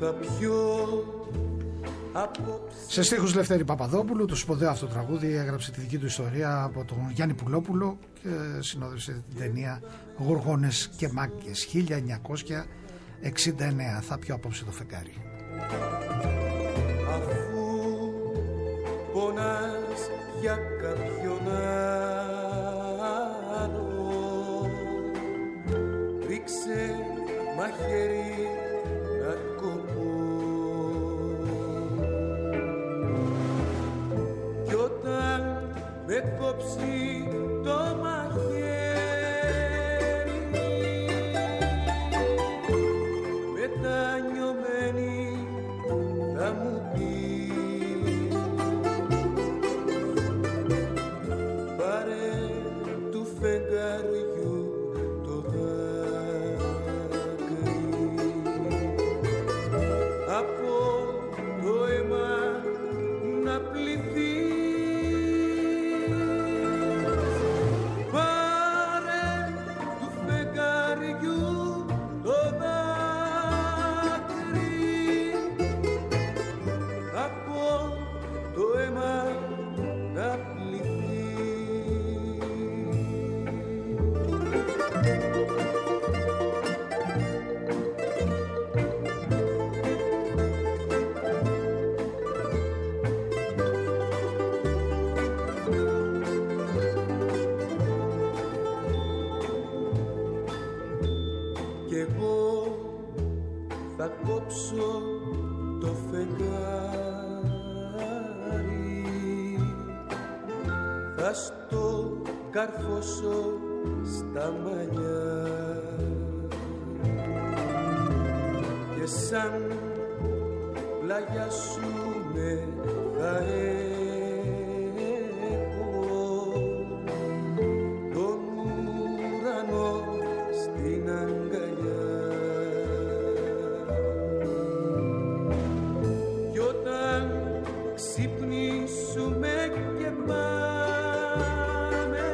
θα πιω απόψε. Σε στίχους Λευτέρη Παπαδόπουλου, το σπουδαίο αυτό τραγούδι έγραψε τη δική του ιστορία από τον Γιάννη Πουλόπουλο και συνόδευσε την ταινία Γοργόνες και Μάγκες χίλια εννιακόσια εξήντα εννέα. Θα πιω απόψε το φεγγάρι. Αφού πονάς για κάποιον άλλο, ρίξε μαχαίρι να κοπώ. Κι όταν με κόψει το μαχαίρι, μετανιωμένη θα μου πει, πάρε του φεγγαριού το δάκρυ, από το αίμα να πληθεί. Θα κόψω το φεγγάρι, θα στο καρφώσω στα μαλλιά και σαν πλαγιάσουμε θα έχω τον ουρανό στην αγκαλιά. Ξυπνήσουμε και πάμε.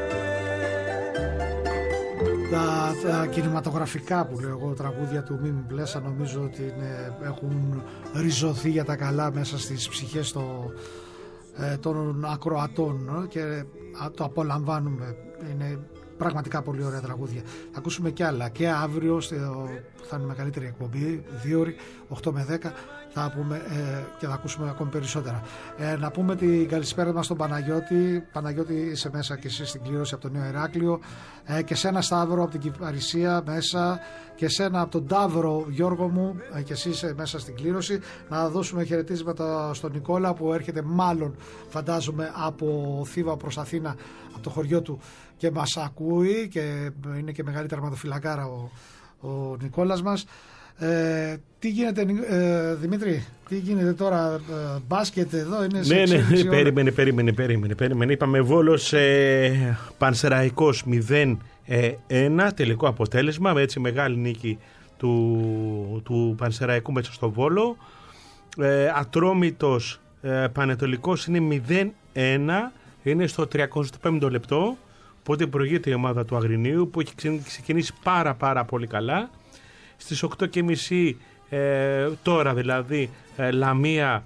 Τα, τα κινηματογραφικά που λέω εγώ τραγούδια του Μίμη Μπλέσσα νομίζω ότι είναι, έχουν ριζωθεί για τα καλά μέσα στις ψυχές το, ε, των ακροατών και το απολαμβάνουμε. Είναι πραγματικά πολύ ωραία τραγούδια. Θα ακούσουμε κι άλλα και αύριο στο, θα είναι μεγαλύτερη εκπομπή, δύο ώρες, οκτώ με δέκα θα πούμε ε, και θα ακούσουμε ακόμη περισσότερα. Ε, να πούμε την καλησπέρα μας στον Παναγιώτη. Παναγιώτη, είσαι μέσα και εσύ στην κλήρωση από το Νέο Ηράκλειο, ε, και σε ένα Σταύρο από την Κυπαρισία μέσα, και σε ένα από τον Ταύρο Γιώργο μου, ε, και εσύ είσαι μέσα στην κλήρωση. Να δώσουμε χαιρετίσματα στον Νικόλα που έρχεται μάλλον φαντάζομαι από Θήβα προς Αθήνα, από το χωριό του, και μας ακούει και είναι και μεγάλη τερματοφυλακάρα ο, ο Νικόλας μας. Ε, τι γίνεται, ε, Δημήτρη, τι γίνεται τώρα, ε, μπάσκετ εδώ είναι σε ναι, ναι, ναι, περίμενε, περίμενε, περίμενε, περίμενε. Είπαμε Βόλος ε, Πανσεραϊκός μηδέν ένα τελικό αποτέλεσμα, με έτσι μεγάλη νίκη του, του Πανσεραϊκού μέσα στο Βόλο. ε, Ατρόμητος ε, Πανετολικός είναι μηδέν ένα, είναι στο τριακοστό πέμπτο λεπτό, οπότε προηγείται η ομάδα του Αγρινίου που έχει ξεκινήσει πάρα πάρα πολύ καλά. Στις οκτώ και μισή ε, τώρα δηλαδή ε, Λαμία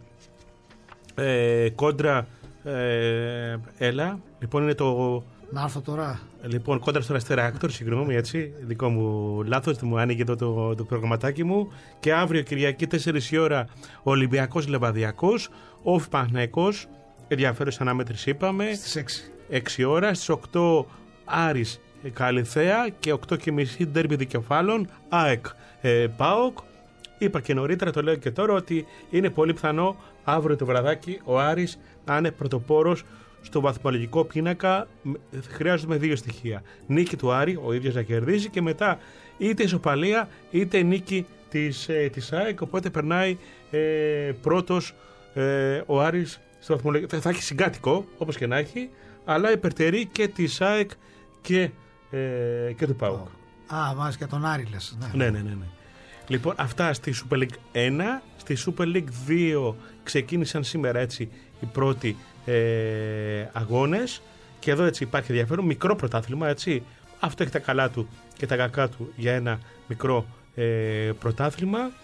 ε, κόντρα ε, έλα, λοιπόν είναι το... Να έρθω τώρα. Λοιπόν, κόντρα στον Αστεράκτορ, συγγνώμη, έτσι, δικό μου λάθος, μου άνοιγε το, το, το προγραμματάκι μου. Και αύριο Κυριακή τέσσερις η ώρα Ολυμπιακός Λεβαδιακός, Όφη Παναθηναϊκός, ενδιαφέρουσα ανάμετρηση είπαμε. Στις έξι. έξι ώρα, στις οκτώ Άρης Καλιθέα και οκτώ και μισή ντέρμπι δικεφάλων ΑΕΚ ε, ΠΑΟΚ. Είπα και νωρίτερα, το λέω και τώρα, ότι είναι πολύ πιθανό αύριο το βραδάκι ο Άρης να είναι πρωτοπόρος στο βαθμολογικό πίνακα. Χρειάζομαι δύο στοιχεία. Νίκη του Άρη, ο ίδιος να κερδίσει, και μετά είτε ισοπαλία είτε νίκη της, ε, της ΑΕΚ. Οπότε περνάει ε, πρώτος ε, ο Άρης στο βαθμολογικό. Θα έχει συγκάτοικο όπως και να έχει, αλλά υπερτερεί και της ΑΕΚ και, ε, και του ΠΑΟΚ. Α, βάζει και τον Άρη λες. Ναι, ναι, ναι, ναι, ναι. Λοιπόν, αυτά στη Super League ένα. Στη Super League δύο ξεκίνησαν σήμερα έτσι οι πρώτοι ε, αγώνες, και εδώ έτσι υπάρχει ενδιαφέρον, μικρό πρωτάθλημα, έτσι. Αυτό έχει τα καλά του και τα κακά του για ένα μικρό ε, πρωτάθλημα.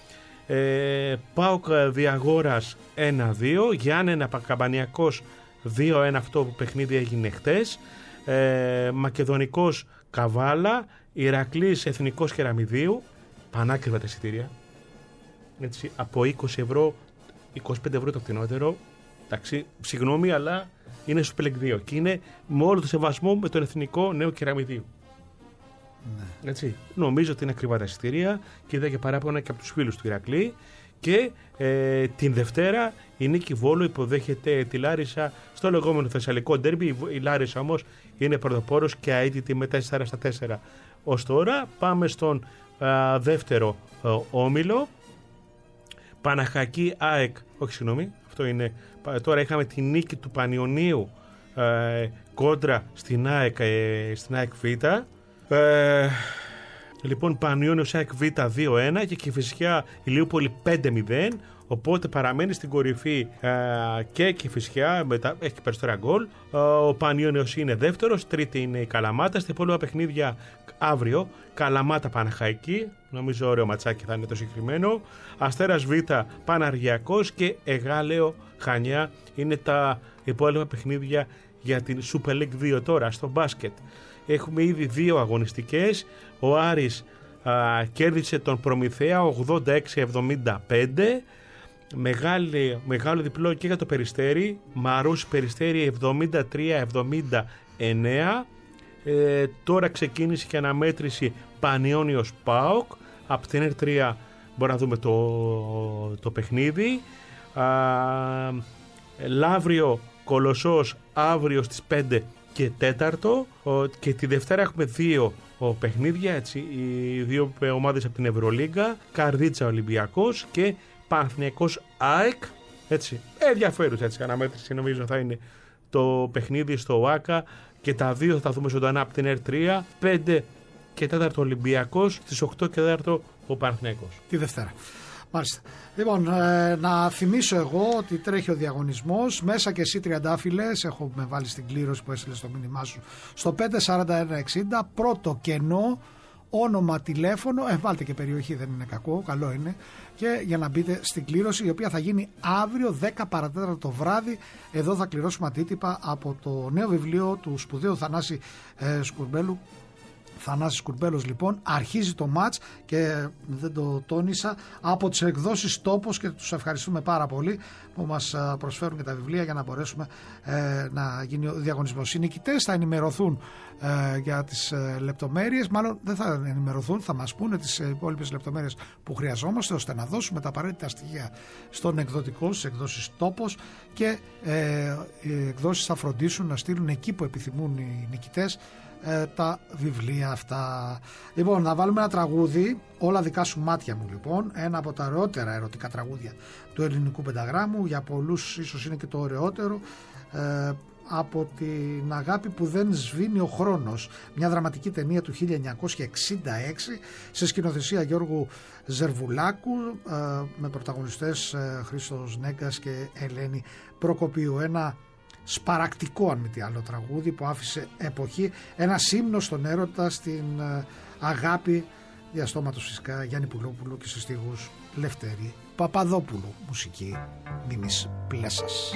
ε, ΠΑΟΚ Διαγόρας ένα δύο, Γιάννενα Καμπανιακός δύο ένα, αυτό που παιχνίδι έγινε χτες, ε, Μακεδονικός Καβάλα, Ηρακλής Εθνικός Κεραμιδίου, πανάκριβα τα εισιτήρια, έτσι, από είκοσι ευρώ, είκοσι πέντε ευρώ το φθηνότερο. Εντάξει, συγγνώμη, αλλά είναι στο Πελεκ δύο και είναι με όλο το σεβασμό με τον Εθνικό Νέο Κεραμιδίου. Ναι. Έτσι, νομίζω ότι είναι ακριβά τα εισιτήρια και είδα και παράπονα και από τους φίλους του Ηρακλή. Και ε, την Δευτέρα η Νίκη Βόλου υποδέχεται τη Λάρισα στο λεγόμενο Θεσσαλικό ντέρμπι. Η Λάρισα όμως είναι πρωτοπόρος και αίτητη με τέσσερα στα τέσσερα ως τώρα. Πάμε στον α, δεύτερο α, όμιλο. Παναχαϊκή ΑΕΚ, όχι συγγνώμη, αυτό είναι. Τώρα είχαμε τη νίκη του Πανιωνίου ε, κόντρα στην ΑΕΚ, ε, στην ΑΕΚ Β. Ε, λοιπόν, Πανιώνιος ΑΕΚ Β δύο ένα και Κηφισιά Ηλιούπολη πέντε μηδέν. Οπότε παραμένει στην κορυφή ε, και Κηφισιά, μετά έχει περισσότερα γκολ. Ε, ο Πανιώνιος είναι δεύτερος, τρίτη είναι η Καλαμάτα. Στα υπόλοιπα παιχνίδια αύριο, Καλαμάτα Παναχαϊκή, νομίζω ωραίο ματσάκι θα είναι το συγκεκριμένο. Αστέρας Β Παναργιακός και Εγάλεο Χανιά είναι τα υπόλοιπα παιχνίδια για την Super League δύο. Τώρα στο μπάσκετ έχουμε ήδη δύο αγωνιστικές. Ο Άρης α, κέρδισε τον Προμηθέα ογδόντα έξι εβδομήντα πέντε. Μεγάλη, μεγάλο διπλό και για το Περιστέρι. Μαρούς Περιστέρι εβδομήντα τρία εβδομήντα εννέα. Ε, τώρα ξεκίνησε και αναμέτρηση Πανιώνιος ΠΑΟΚ. Από την Ερ τρία μπορούμε να δούμε το, το παιχνίδι. Α, Λαύριο Κολοσσός αύριο στις πέντε και τέταρτο, και τη Δευτέρα έχουμε δύο ο, παιχνίδια, έτσι, οι δύο ομάδες από την Ευρωλίγκα, Καρδίτσα Ολυμπιακός και Παναθηναϊκός ΑΕΚ, έτσι, ενδιαφέρουσα έτσι αναμέτρηση νομίζω θα είναι το παιχνίδι στο ΟΑΚΑ και τα δύο θα τα δούμε ζωντανά από την Ερ τρία, πέντε και τέταρτο Ολυμπιακός, στις οκτώ και τέταρτο ο Παναθηναϊκός. Τη Δευτέρα. Μάλιστα. Λοιπόν, ε, να θυμίσω εγώ ότι τρέχει ο διαγωνισμός. Μέσα και εσύ τριαντάφυλλες, έχω με βάλει στην κλήρωση που έστειλε στο μήνυμά σου στο πέντε σαράντα ένα εξήντα. Πρώτο κενό, όνομα, τηλέφωνο. Ε, βάλτε και περιοχή, δεν είναι κακό, καλό είναι. Και για να μπείτε στην κλήρωση, η οποία θα γίνει αύριο δέκα παρά τέταρτο το βράδυ. Εδώ θα κληρώσουμε αντίτυπα από το νέο βιβλίο του σπουδαίου Θανάση ε, Σκουρμπέλου. Θανάσης Κουρμπέλος, λοιπόν, αρχίζει το μάτς και δεν το τόνισα, από τις εκδόσεις Τόπος, και τους ευχαριστούμε πάρα πολύ που μας προσφέρουν και τα βιβλία για να μπορέσουμε ε, να γίνει ο διαγωνισμός. Οι νικητές θα ενημερωθούν ε, για τις ε, λεπτομέρειες, μάλλον δεν θα ενημερωθούν, θα μας πούνε τις υπόλοιπες λεπτομέρειες που χρειαζόμαστε ώστε να δώσουμε τα απαραίτητα στοιχεία στον εκδοτικό, στις εκδόσεις Τόπος, και ε, οι εκδόσεις θα φροντίσουν να στείλουν εκεί που επιθυμούν οι νικητές Ε, τα βιβλία αυτά. Λοιπόν, να βάλουμε ένα τραγούδι, Όλα δικά σου μάτια μου, λοιπόν, ένα από τα ωραιότερα ερωτικά τραγούδια του ελληνικού πενταγράμμου, για πολλούς ίσως είναι και το ωραιότερο, ε, από την αγάπη που δεν σβήνει ο χρόνος, μια δραματική ταινία του χίλια εννιακόσια εξήντα έξι σε σκηνοθεσία Γιώργου Ζερβουλάκου, ε, με πρωταγωνιστές ε, Χρήστος Νέγκας και Ελένη Προκοπίου. Ένα σπαρακτικό, αν μη τι άλλο, τραγούδι που άφησε εποχή, ένα ύμνο στον έρωτα, στην ε, αγάπη, διαστόματος φυσικά Γιάννη Πουλόπουλου και σε στίχους Λευτέρη Παπαδόπουλου, μουσική Μίμης Πλέσας.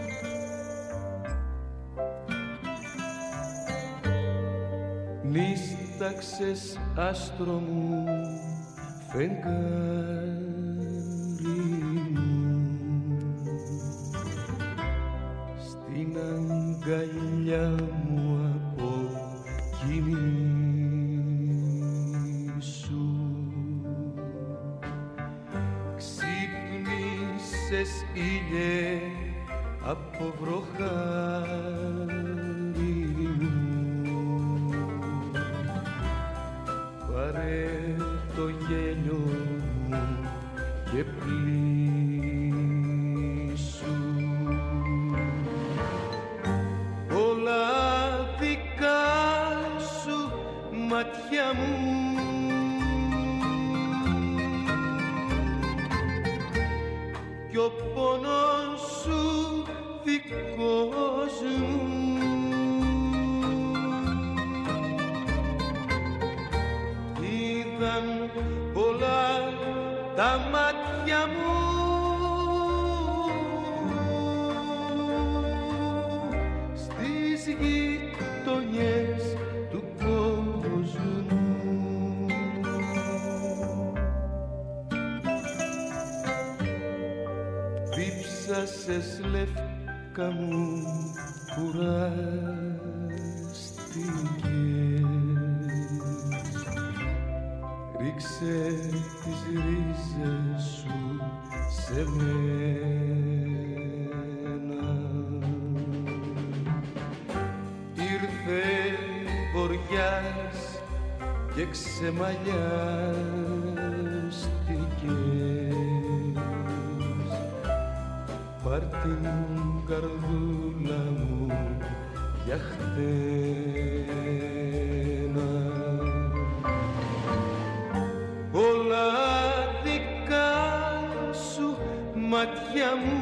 Νύσταξες άστρο μου, φεγγάρι μου, στην αγκαλιά μου αποκοιμήσου. Ξύπνησες, ήλιε, από βροχάρι μου, πάρε το γέλιο μου και πλήσου. Όλα δικά σου μάτια μου, κι ο πόνος σου δικός μου. Είδαν πολλά τα μάτια μου στις γειτονιές του κόσμου. Δίψασες λεύκα μου κουράστηκες, ρίξε τις ρίζες σου σε μένα. Ήρθε βοριάς και ξεμαλιάστηκες, πάρ' την καρδούλα μου για χτένα. Όλα δικά σου μάτια μου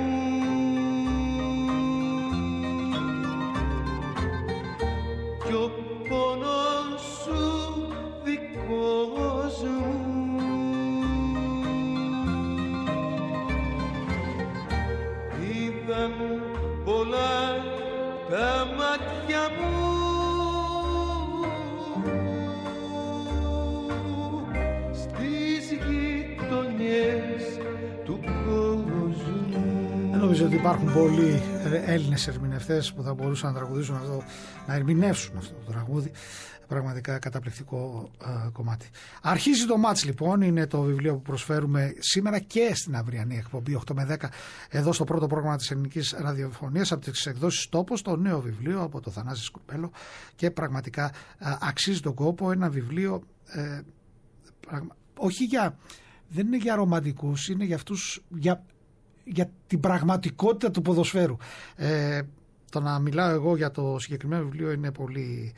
κι ο πόνος σου δικός μου. Είδαν πολλά τα μάτια μου στις γειτονιές του κόσμου. Δεν νομίζω ότι υπάρχουν πολλοί Έλληνες ερμηνευτές που θα μπορούσαν να τραγουδήσουν αυτό, να ερμηνεύσουν αυτό το τραγούδι. Πραγματικά καταπληκτικό ε, κομμάτι. Αρχίζει το μάτς λοιπόν, είναι το βιβλίο που προσφέρουμε σήμερα και στην αυριανή εκπομπή οκτώ με δέκα εδώ στο πρώτο πρόγραμμα της ελληνικής ραδιοφωνίας από τις εκδόσεις Τόπος, το νέο βιβλίο από το Θανάση Σκουρμπέλο και πραγματικά ε, αξίζει τον κόπο, ένα βιβλίο ε, πραγμα... όχι για, δεν είναι για ρομαντικούς, είναι για αυτούς, για, για την πραγματικότητα του ποδοσφαίρου. Ε, το να μιλάω εγώ για το συγκεκριμένο βιβλίο είναι πολύ...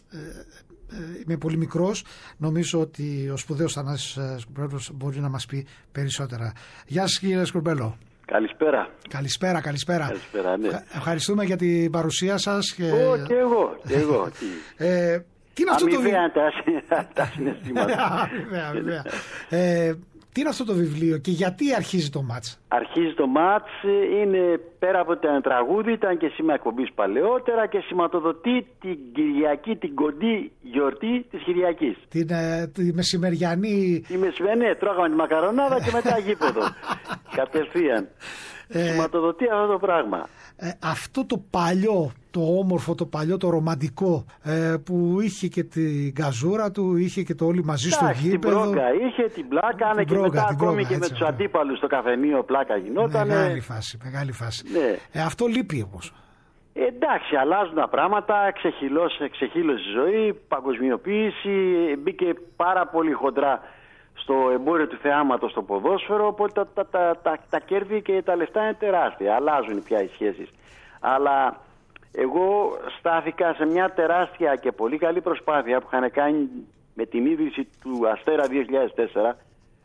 είμαι πολύ μικρός. Νομίζω ότι ο σπουδαίος Θανάσης Σκουρμπέλος μπορεί να μας πει περισσότερα. Γεια σας κύριε Σκουρμπέλο. Καλησπέρα. Καλησπέρα, καλησπέρα. Καλησπέρα, ναι. Ευχαριστούμε για την παρουσία σας. Και, Ω, και εγώ, και εγώ. ε, τι είναι αυτό το βιβλίο? τα συναισθήματα. Αμοιβαία, αμοιβαία. ε, Τι είναι αυτό το βιβλίο και γιατί αρχίζει το μάτς? Αρχίζει το μάτς, είναι πέρα από το τραγούδι, ήταν και σήμα εκπομπής παλαιότερα και σηματοδοτεί την Κυριακή, την κοντή γιορτή της Κυριακής. Την ε, τη μεσημεριανή... Τη μεσημερινή, ναι, τρώγαμε τη μακαρονάδα και μετά γήπεδο. Κατευθείαν. Ε, σηματοδοτεί αυτό το πράγμα. Ε, αυτό το παλιό, το όμορφο, το παλιό, το ρομαντικό ε, που είχε και την καζούρα του, είχε και το όλοι μαζί στο γήπεδο. Την μπρόγκα, είχε την πλάκα, την και μπρόγκα, μετά ακόμη μπρόγκα, και έτσι, με τους αντίπαλους στο καφενείο πλάκα γινόταν. Μεγάλη φάση, μεγάλη φάση. Ναι. Ε, αυτό λείπει όμως. Ε, εντάξει, αλλάζουν τα πράγματα, ξεχύλωσε η ζωή, παγκοσμιοποίηση, μπήκε πάρα πολύ χοντρά στο εμπόριο του θεάματος στο ποδόσφαιρο, οπότε τα, τα, τα, τα, τα κέρδη και τα λεφτά είναι τεράστια, αλλάζουν πια οι σχέσεις. Αλλά εγώ στάθηκα σε μια τεράστια και πολύ καλή προσπάθεια που είχαν κάνει με την ίδρυση του Αστέρα δύο χιλιάδες τέσσερα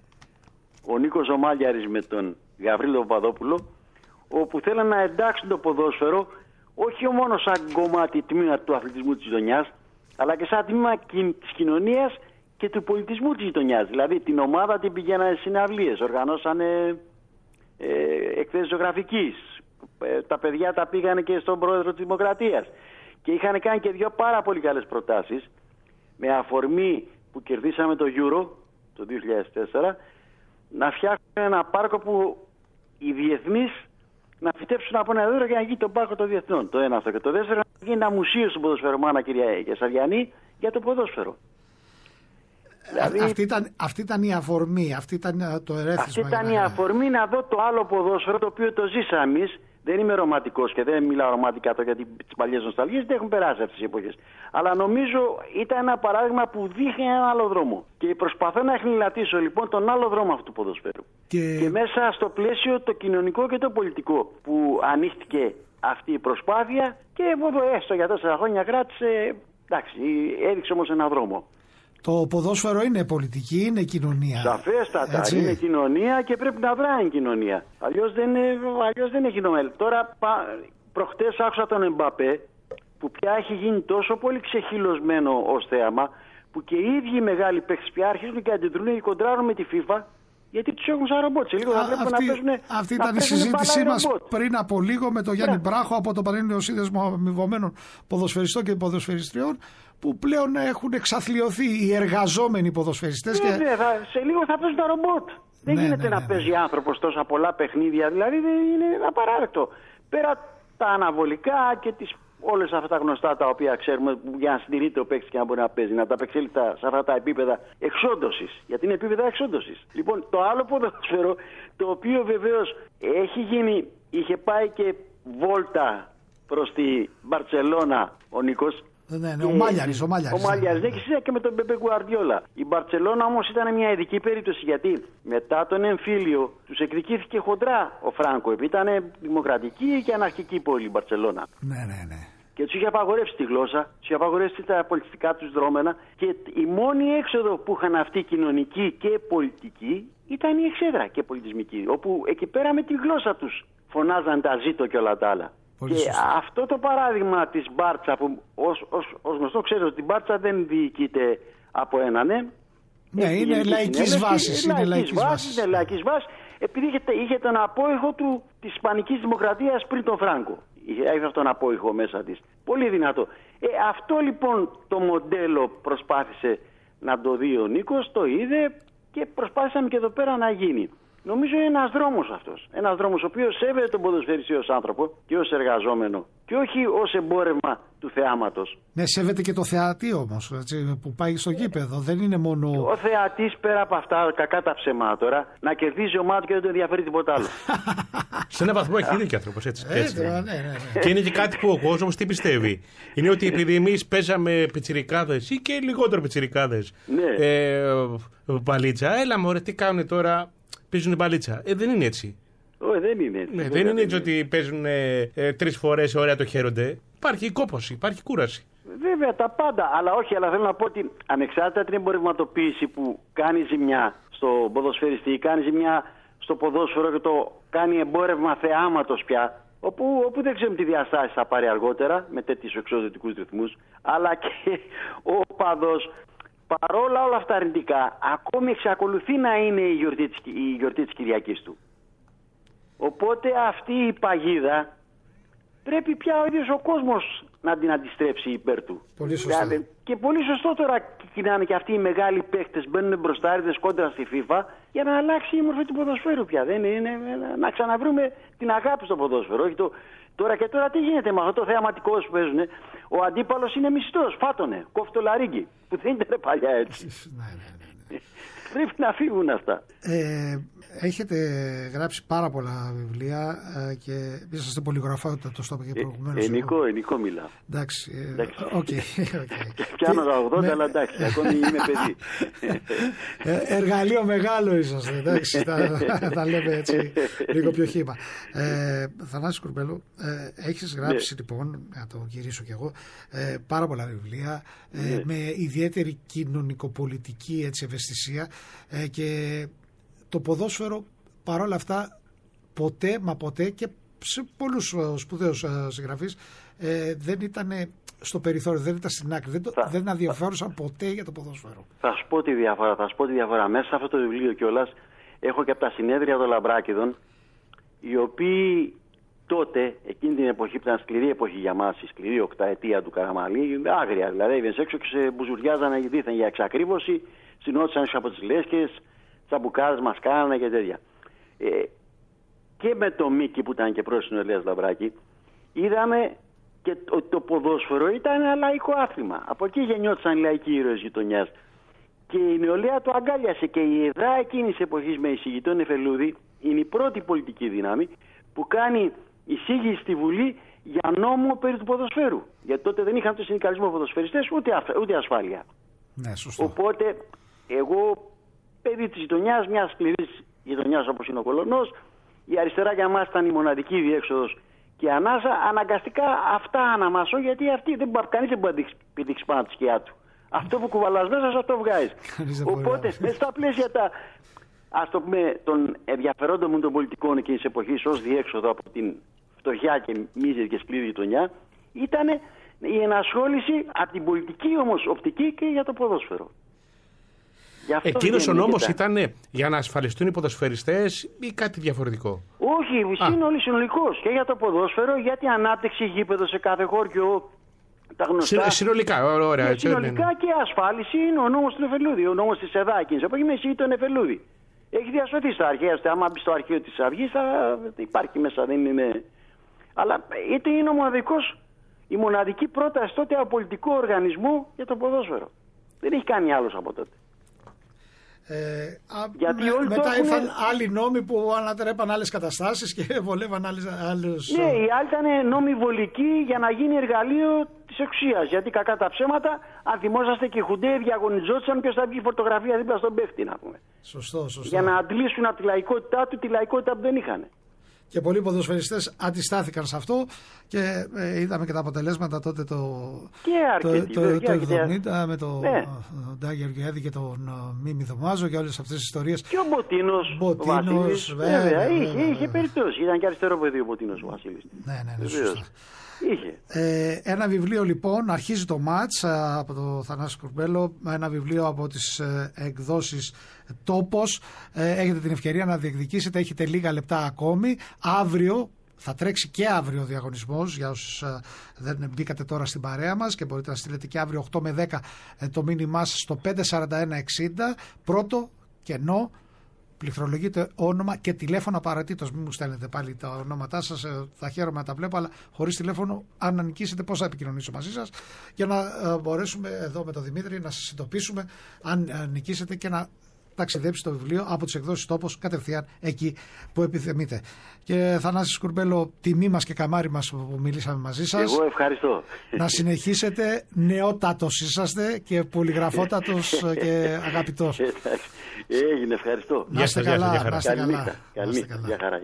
ο Νίκος Ζωμάλιαρης με τον Γαβρίλο Παπαδόπουλο, όπου θέλουν να εντάξουν το ποδόσφαιρο όχι μόνο σαν κομμάτι τμήμα του αθλητισμού της γειτονιάς, αλλά και σαν τμήμα της κοινωνίας και του πολιτισμού της γειτονιάς. Δηλαδή την ομάδα την πηγαίνανε σε συναυλίες, οργανώσανε ε, εκθέσεις ζωγραφικής. Ε, τα παιδιά τα πήγανε και στον πρόεδρο της Δημοκρατίας. Και είχαν κάνει και δύο πάρα πολύ καλές προτάσεις με αφορμή που κερδίσαμε το Euro το δύο χιλιάδες τέσσερα, να φτιάξουν ένα πάρκο που οι διεθνείς να φυτέψουν από ένα δέντρο για να γίνει το πάρκο των διεθνών. Το ένα αυτό. Και το δεύτερο, να γίνει ένα μουσείο στον ποδοσφαιρομάνα κυρία Κεσαριανή για το ποδόσφαιρο. Δηλαδή, αυτή, ήταν, αυτή ήταν η αφορμή, αυτή ήταν το ερέθισμα. Αυτή ήταν η αφορμή να δω το άλλο ποδόσφαιρο το οποίο το ζήσαμε εμείς. Δεν είμαι ρομαντικός και δεν μιλάω ρομαντικά τώρα γιατί τις παλιές νοσταλγίες δεν έχουν περάσει αυτές οι εποχές. Αλλά νομίζω ήταν ένα παράδειγμα που δείχνει έναν άλλο δρόμο. Και προσπαθώ να εχνηλατήσω λοιπόν τον άλλο δρόμο αυτού του ποδοσφαίρου. Και... και μέσα στο πλαίσιο το κοινωνικό και το πολιτικό που ανοίχτηκε αυτή η προσπάθεια και εδώ έστω για τέσσερα χρόνια κράτησε, εντάξει, έδειξε όμως έναν δρόμο. Το ποδόσφαιρο είναι πολιτική, είναι κοινωνία. Σαφέστατα, έτσι. Είναι κοινωνία και πρέπει να δράει η κοινωνία. Αλλιώς δεν, αλλιώς δεν έχει νόημα. Τώρα, προχτές άκουσα τον Εμπαπέ, που πια έχει γίνει τόσο πολύ ξεχυλωσμένο ως θέαμα, που και οι ίδιοι οι μεγάλοι παίκτες πια αρχίζουν και αντιδρούν και κοντράρουν με τη FIFA Γιατί τους έχουν σαν ρομπότ. Σε λίγο θα πρέπει να παίζουν. Αυτή ήταν η συζήτησή μας πριν από λίγο με τον Γιάννη yeah. Μπράχο από το Πανελλήνιο Σύνδεσμο Αμοιβωμένων Ποδοσφαιριστών και Ποδοσφαιριστριών, που πλέον έχουν εξαθλιωθεί οι εργαζόμενοι ποδοσφαιριστές. Ναι, και... ναι, θα, σε λίγο θα παίζουν τα ρομπότ. Δεν ναι, γίνεται ναι, ναι, να ναι, παίζει ναι. άνθρωπος τόσα πολλά παιχνίδια, δηλαδή είναι απαράδεκτο. Πέρα τα αναβολικά και τις, όλες αυτά τα γνωστά τα οποία ξέρουμε, για να συντηρείται ο παίκτης και να μπορεί να παίζει, να τα απεξέλθει σε αυτά τα επίπεδα εξόντωσης. Γιατί είναι επίπεδα εξόντωσης. Λοιπόν, το άλλο ποδόσφαιρο, το οποίο βεβαίως έχει γίνει, είχε πάει και βόλτα προς τη Μπαρτσελώνα ο Νίκος. Ναι, ναι, ο Μάλιαρης, ο Μάλιαρης. Ο Μάλιαρης, ναι, και και με τον Πεπε Γκουαρδιόλα. Η Μπαρτσελώνα όμως ήταν μια ειδική περίπτωση, γιατί μετά τον εμφύλιο τους εκδικήθηκε χοντρά ο Φράνκο. Επειδή ήταν δημοκρατική και αναρχική πόλη η Μπαρτσελώνα. Ναι, ναι, ναι. Και τους είχε απαγορεύσει τη γλώσσα, τους είχε απαγορεύσει τα πολιτιστικά τους δρόμενα, και η μόνη έξοδο που είχαν αυτοί κοινωνική και πολιτική ήταν η εξέδρα και πολιτισμική. Όπου εκεί πέρα με τη γλώσσα τους φωνάζαν τα ζήτω και όλα τα άλλα. Πολύ και σωστά. Αυτό το παράδειγμα της Μπάρτσα, που ως, ως, ως γνωστό ξέρετε ότι η Μπάρτσα δεν διοικείται από έναν, ναι, ναι είναι λαϊκής βάσης. Είναι λαϊκής βάσης, είναι λαϊκής βάσης, επειδή είχε, είχε τον απόϊχο του της Ισπανικής Δημοκρατίας πριν τον Φράγκο. Είχε αυτόν τον απόϊχο μέσα της. Πολύ δυνατό. Ε, αυτό λοιπόν το μοντέλο προσπάθησε να το δει ο Νίκος, το είδε και προσπάθησαμε και εδώ πέρα να γίνει. Νομίζω είναι ένας δρόμος αυτός. Ένας δρόμος ο οποίος σέβεται τον ποδοσφαιριστή ως άνθρωπο και ως εργαζόμενο και όχι ως εμπόρευμα του θεάματος. Ναι, σέβεται και το θεατή όμως, έτσι, που πάει στο γήπεδο. Δεν είναι μόνο. Ο θεατής, πέρα από αυτά, κακά τα ψέματα τώρα, να κερδίζει ομάδα και δεν τον ενδιαφέρει τίποτα άλλο. Σε έναν βαθμό έχει δίκιο άνθρωπος, έτσι. έτσι. Ναι, ναι, ναι. Και είναι και κάτι που ο κόσμος τι πιστεύει. Είναι ότι επειδή εμείς παίζαμε πιτσιρικάδες ή και λιγότερο πιτσιρικάδες ναι. ε, μπαλίτσα, έλα μωρέ, τι κάνουν τώρα. Παίζουν μπαλίτσα. Ε, δεν είναι έτσι. Όχι, δεν είναι έτσι. Ναι, δεν είναι έτσι ότι παίζουν ε, ε, τρεις φορές ωραία το χαίρονται. Υπάρχει κόπωση, υπάρχει κούραση. Βέβαια, τα πάντα. Αλλά όχι, αλλά θέλω να πω ότι ανεξάρτητα την εμπορευματοποίηση που κάνει ζημιά στο ποδοσφαιριστή, κάνει ζημιά στο ποδόσφαιρο και το κάνει εμπόρευμα θεάματος πια, όπου, όπου δεν ξέρουμε τι διαστάσεις θα πάρει αργότερα με τέτοιους εξωδοτικούς ρυθμούς, αλλά και ο παδός. Παρόλα όλα αυτά αρνητικά, ακόμη εξακολουθεί να είναι η γιορτή της, η γιορτή της Κυριακής του. Οπότε αυτή η παγίδα πρέπει πια ο ίδιος ο κόσμος να την αντιστρέψει υπέρ του. Πολύ σωστά. Δηλαδή, και πολύ σωστό τώρα κοινάνε και αυτοί οι μεγάλοι παίκτες, μπαίνουν μπροστάριδες κόντρα στη FIFA για να αλλάξει η μορφή του ποδοσφαίρου πια. Δεν είναι, να ξαναβρούμε την αγάπη στο ποδόσφαιρο. Όχι το, τώρα και τώρα τι γίνεται με αυτό το θεαματικό που παίζουν. Ο αντίπαλος είναι μισθός, φάτονε, κόφει το λαρίγκι. Που δεν ήταν παλιά έτσι. Ναι, ναι, ναι. Πρέπει να φύγουν αυτά. Ε, έχετε γράψει πάρα πολλά βιβλία ε, και είσαστε πολυγραφάτε, το είπα και προηγουμένως. Ενικό, ενικό μιλάω. Εντάξει. Οκ. Πιάνω τα ογδόντα, αλλά εντάξει, ακόμη είμαι παιδί. Ε, εργαλείο μεγάλο είσαστε, εντάξει, τα, τα λέμε έτσι λίγο πιο χύμα. Ε, Θανάση Κουρμπέλο, ε, έχεις γράψει ναι. λοιπόν, να το γυρίσω κι εγώ, ε, πάρα πολλά βιβλία ε, ναι. με ιδιαίτερη κοινωνικοπολιτική έτσι, ευαισθησία ε, και το ποδόσφαιρο παρόλα αυτά ποτέ μα ποτέ και σε πολλούς σπουδαίους συγγραφείς ε, δεν ήταν στο περιθώριο, δεν ήταν στην άκρη, δεν, το, δεν αδιαφέρουσαν ποτέ για το ποδόσφαιρο. Θα σου πω τη διαφορά, θα σου πω τη διαφορά. Μέσα σε αυτό το βιβλίο κιόλας έχω και από τα συνέδρια των Λαμπράκηδων, οι οποίοι τότε, εκείνη την εποχή που ήταν σκληρή εποχή για μας, η σκληρή οκταετία του Καραμαλή, άγρια δηλαδή, έβγαινες έξω και σε μπουζουριάζανε δίθεν για εξακρίβωση, συνόντουσαν από τις λέσχες, τσαμπουκάδες μας κάνανε και τέτοια. Ε, και με το Μίκη που ήταν και πρόεδρος της Ελίας Λαμπράκη, είδαμε και το, το ποδόσφαιρο ήταν ένα λαϊκό άθλημα. Από εκεί γεννιόντουσαν οι λαϊκοί ήρωες γειτονιάς. Και η νεολαία το αγκάλιασε και η ΕΔΑ εκείνης της εποχής με εισηγητό Νεφελούδη είναι η πρώτη πολιτική δύναμη που κάνει εισήγηση στη Βουλή για νόμο περί του ποδοσφαίρου. Γιατί τότε δεν είχαν το συνδικαλισμό ποδοσφαιριστές ούτε, ούτε ασφάλεια. Ναι, σωστό. Οπότε εγώ, παιδί της γειτονιάς, μιας σκληρής γειτονιάς όπως είναι ο Κολωνός, η αριστερά για μας ήταν η μοναδική διέξοδος και ανάσα, αναγκαστικά αυτά αναμασώ γιατί αυτή δεν, κανείς δεν μπορεί να πηδήξει πάνω από τη σκιά του. Αυτό που κουβαλάς μέσα, αυτό βγάζεις. Οπότε μέσα στα πλαίσια τα, ας το πούμε, των ενδιαφερόντων μου των πολιτικών εκείνης της εποχής ως διέξοδο από την φτωχιά και μίζερη και σκληρή γειτονιά ήταν η ενασχόληση από την πολιτική όμως οπτική και για το ποδόσφαιρο. Εκείνος ο νόμος ήταν για να ασφαλιστούν οι ποδοσφαιριστές ή κάτι διαφορετικό? Όχι, σύνολη συνολικός και για το ποδόσφαιρο, για την ανάπτυξη γήπεδο σε κάθε χώριο. Τα γνωστά. Συνολικά, ωραία. Ναι, συνολικά ναι. Και ασφάλιση είναι ο νόμος του Νεφελούδη, ο νόμος της ΕΔΑ εκείνης. Από εκεί με το Νεφελούδη. Έχει διασωθεί στα αρχαία. Άμα μπει στο αρχείο της Αυγής θα υπάρχει μέσα. Δεν είναι... Αλλά είτε είναι ο μοναδικός, η μοναδική πρόταση τότε από πολιτικό οργανισμό για το ποδόσφαιρο. Δεν έχει κάνει άλλος από τότε. Ε, α, Γιατί με, όλοι μετά έχουν... ήρθαν άλλοι νόμοι που ανατρέπαν άλλες καταστάσεις και βολεύαν άλλες, άλλους... Ναι, οι άλλοι ήταν νόμοι βολικοί για να γίνει εργαλείο της εξουσίας. Γιατί κακά τα ψέματα, αν θυμόσαστε και οι Χουντέοι διαγωνιζόντουσαν ποιος θα βγει φωτογραφία δίπλα στον παίχτη, να πούμε. Σωστό, σωστό. Για να αντλήσουν από τη λαϊκότητά του τη λαϊκότητα που δεν είχαν. Και πολλοί ποδοσφαιριστές αντιστάθηκαν σε αυτό και ε, είδαμε και τα αποτελέσματα τότε το, αρκετή, το, το, το εβδομήντα με τον ναι. Ντάγερ Γεωργιάδη και τον Μίμη Δωμάζο και όλες αυτές τις ιστορίες. Και ο Μποτίνος, Μποτίνος ο Βασίλης, βέβαια, βέβαια, είχε, βέβαια, είχε περιπτώσει. Ήταν και αριστερό παιδί ο Μποτίνος ο Βασίλης. Ναι, ναι, ναι, σωστά. Είχε. Ε, ένα βιβλίο λοιπόν, αρχίζει το μάτς από το Θανάση Κουρμπέλο, ένα βιβλίο από τις ε, εκδόσεις Τόπος. Ε, έχετε την ευκαιρία να διεκδικήσετε, έχετε λίγα λεπτά ακόμη. Αύριο θα τρέξει και αύριο ο διαγωνισμός για όσους ε, δεν μπήκατε τώρα στην παρέα μας και μπορείτε να στείλετε και αύριο οκτώ με δέκα ε, το μήνυμά σας στο πέντε σαράντα ένα εξήντα. Πρώτο κενό. Πληκτρολογείτε όνομα και τηλέφωνο απαραίτητος. Μην μου στέλνετε πάλι τα ονόματά σας. Θα χαίρομαι να τα βλέπω, αλλά χωρίς τηλέφωνο, αν νικήσετε, πώς θα επικοινωνήσω μαζί σας για να μπορέσουμε εδώ με τον Δημήτρη να σας εντοπίσουμε αν νικήσετε και να ταξιδέψει το βιβλίο από τις εκδόσεις Τόπος κατευθείαν εκεί που επιθυμείτε. Και Θανάση Σκουρμπέλο, τιμή μας και καμάρι μας που μιλήσαμε μαζί σας. Εγώ ευχαριστώ. Να συνεχίσετε, νεότατος είσαστε και πολυγραφότατος και αγαπητός. Έγινε, ευχαριστώ. Να είστε καλά, να είστε καλά. Καλή νύχτα, για χαρά.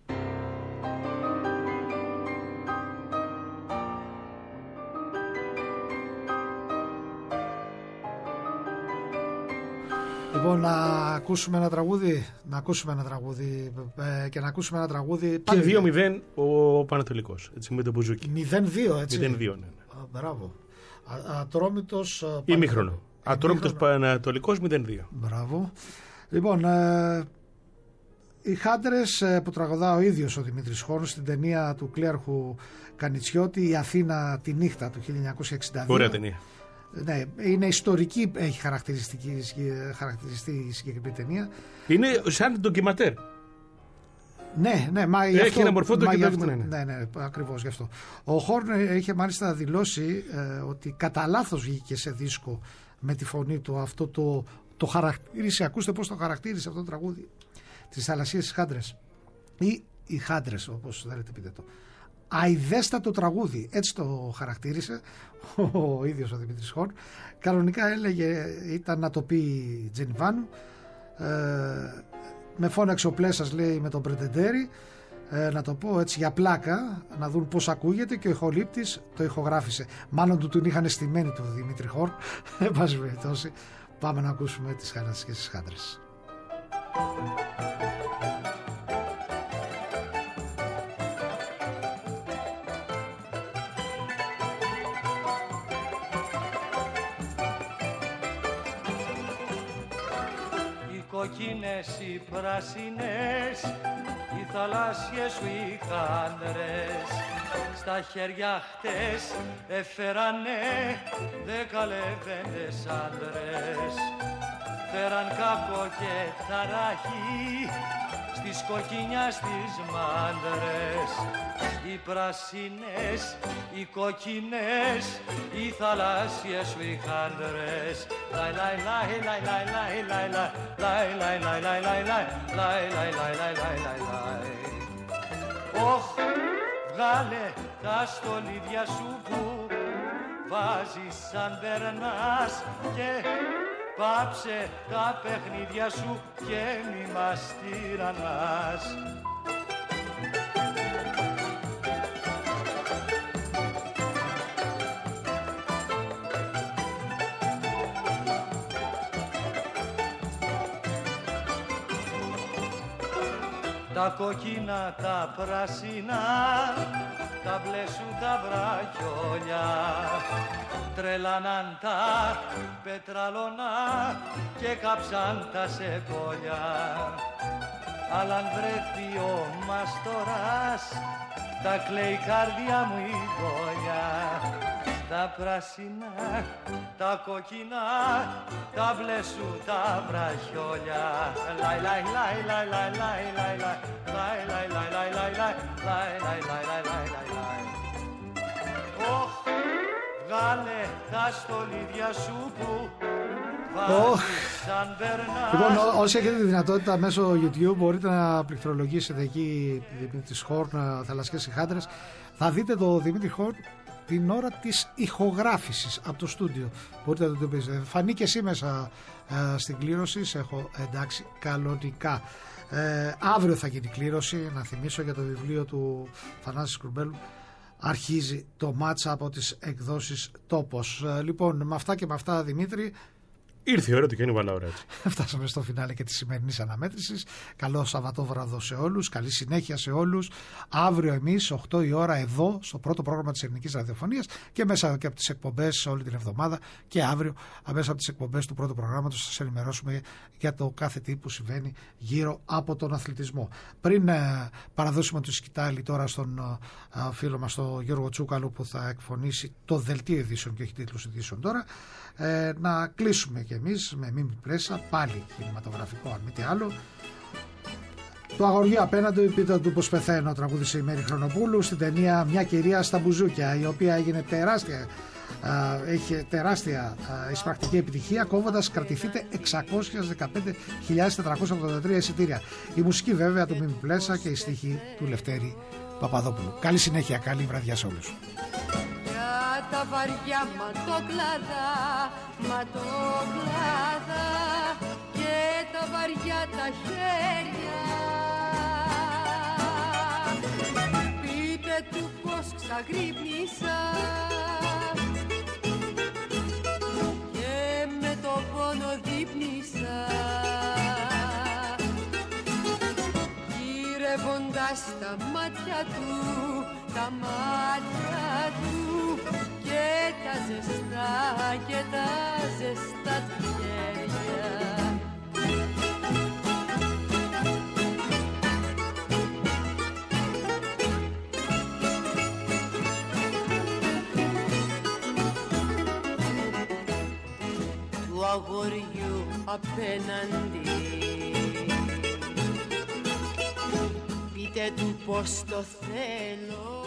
Λοιπόν, να ακούσουμε ένα τραγούδι, να ακούσουμε ένα τραγούδι ε, και να ακούσουμε ένα τραγούδι. Και δύο μηδέν ο Πανατολικός, έτσι, με το μπουζούκι. μηδέν δύο, έτσι. μηδέν δύο, ναι. Α, μπράβο. Α, ατρόμητος... Ημίχρονο. Ατρόμητος Πανατολικός μηδέν δύο. Μπράβο. Λοιπόν, ε, οι Χάντρες ε, που τραγουδά ο ίδιος ο Δημήτρης Χόρνος στην ταινία του Κλέαρχου Κανιτσιώτη, η Αθήνα τη νύχτα του χίλια εννιακόσια εξήντα δύο. Ωραία ταινία. Ναι, είναι ιστορική, έχει χαρακτηριστική, χαρακτηριστεί η συγκεκριμένη ταινία. Είναι σαν ντοκιματέρ. Ναι, ναι, μα έχει αυτό, ένα μορφό ντοκιματέρ. Ναι, ναι, ναι, ακριβώς γι' αυτό. Ο Χόρν είχε μάλιστα δηλώσει ε, ότι κατά λάθος βγήκε σε δίσκο με τη φωνή του αυτό το, το χαρακτήρισε. Ακούστε πώς το χαρακτήρισε αυτό το τραγούδι. Τις θαλασσίες της Χάντρες ή οι Χάντρες, όπως θέλετε πείτε το. Αηδέστατο τραγούδι, έτσι το χαρακτήρισε ο ίδιος ο Δημήτρης Χόρν. Κανονικά έλεγε, ήταν να το πει Τζενιβάνου, ε, με φώναξε ο Πλέσας, λέει, με τον Πρετεντέρη, ε, να το πω έτσι για πλάκα, να δουν πώς ακούγεται, και ο ηχολήπτης το ηχογράφησε. Μάλλον του την είχαν στημένη του Δημήτρη Χόρν. Εν πάση περιπτώσει, πάμε να ακούσουμε τις θαλασσίες της Χάντρες. Κόκκινες οι πράσινες, οι θαλάσσιες σου οι χάντρες, στα χέρια χτες έφερανε δέκα λεβέντες άντρες. Φέραν κάπο και ταράχη στις κοκκινιάς τις μάντρες. Οι πράσινες, οι κόκκινες, οι θαλάσσιες σου οι χάντρες. Λαϊ λαϊ λαϊ λαϊ λαϊ λαϊ λαϊ λαϊ λαϊ λαϊ λαϊ λαϊ λαϊ λαϊ λαϊ λαϊ λαϊ λαϊ λαϊ. Όχ, βγάλε τα στολίδια σου που βάζεις σαν περνάς και πάψε τα παιχνίδια σου και μη μας τυραννάς. Τα κόκκινα, τα πράσινα, τα μπλε σου τα βραχιόλια. Τρελάναν τα πετραλώνα και κάψαν τα σεκόλια. Αλλά αν βρεθεί ο μαστοράς, τα κλαίει η καρδιά μου η γόλια. Τα πράσινα, τα κόκκινα, τα μπλε σου τα βραχιόλια. Λαϊ λαϊ λαϊ λαϊ λαϊ λαϊ λαϊ λαϊ λαϊ λαϊ λαϊ λαϊ λαϊ λαϊ λαϊ λαϊ λαϊ λαϊ λαϊ. Ωχ, βγάλε τα στολίδια σου που βάζεις σαν περνάς. Λοιπόν, όσοι έχετε τη δυνατότητα μέσω YouTube μπορείτε να πληκτρολογήσετε εκεί Δημήτρης Χόρν, Θαλασσικές Ηχάντρες. Θα δείτε το Δημήτρη Χόρν την ώρα της ηχογράφησης από το στούντιο. Μπορείτε να το εντοπίσετε. Φανεί και εσύ μέσα ε, στην κλήρωση. Σε έχω εντάξει κανονικά. Ε, αύριο θα γίνει κλήρωση. Να θυμίσω για το βιβλίο του Θανάση Σκρουμπέλου. Αρχίζει το μάτσα από τις εκδόσεις Τόπος. Ε, λοιπόν, με αυτά και με αυτά, Δημήτρη, ήρθε η ώρα του Γιάννη Βαλαώρα. φτάσαμε στο φινάλε και της σημερινής αναμέτρησης. Καλό Σαββατόβραδο σε όλους, καλή συνέχεια σε όλους. Αύριο εμείς οκτώ η ώρα εδώ στο πρώτο πρόγραμμα της Ελληνικής Ραδιοφωνίας και μέσα και από τις εκπομπές όλη την εβδομάδα και αύριο μέσα από τις εκπομπές του πρώτου προγράμματος θα σας ενημερώσουμε για το κάθε τι που συμβαίνει γύρω από τον αθλητισμό. Πριν ε, παραδώσουμε το σκητάλη τώρα στον ε, φίλο μας τον Γιώργο Τσούκαλου που θα εκφωνήσει το δελτίο ειδήσεων και έχει τίτλους ειδήσεων τώρα, ε, να κλείσουμε και εμείς με Μίμη Πρέσα, πάλι κινηματογραφικό αν μη τι άλλο. Το αγοριό απέναντι, πείτε του πως πεθαίνω, τραγούδισε η Μέρη Χρονοπούλου στην ταινία Μια κυρία στα μπουζούκια, η οποία έγινε τεράστια, α, έχει τεράστια α, εισπρακτική επιτυχία, κόβοντας κρατηθείτε εξακόσιες δεκαπέντε χιλιάδες τετρακόσια ογδόντα τρία εισιτήρια. Η μουσική βέβαια του Μίμη Πρέσα και η στίχη του Λευτέρη Παπαδόπουλου. Καλή συνέχεια, καλή βραδιά σε όλους. Τα βαριά ματοκλάδα, ματοκλάδα και τα βαριά τα χέρια. Πείτε του πως ξαγρύπνησα και με το πόνο δείπνησα, γυρεύοντας τα μάτια του, τα μάτια του και τα ζεστά και τα ζεστά του χέρια. Του αγοριού απέναντι, πείτε του πως το θέλω.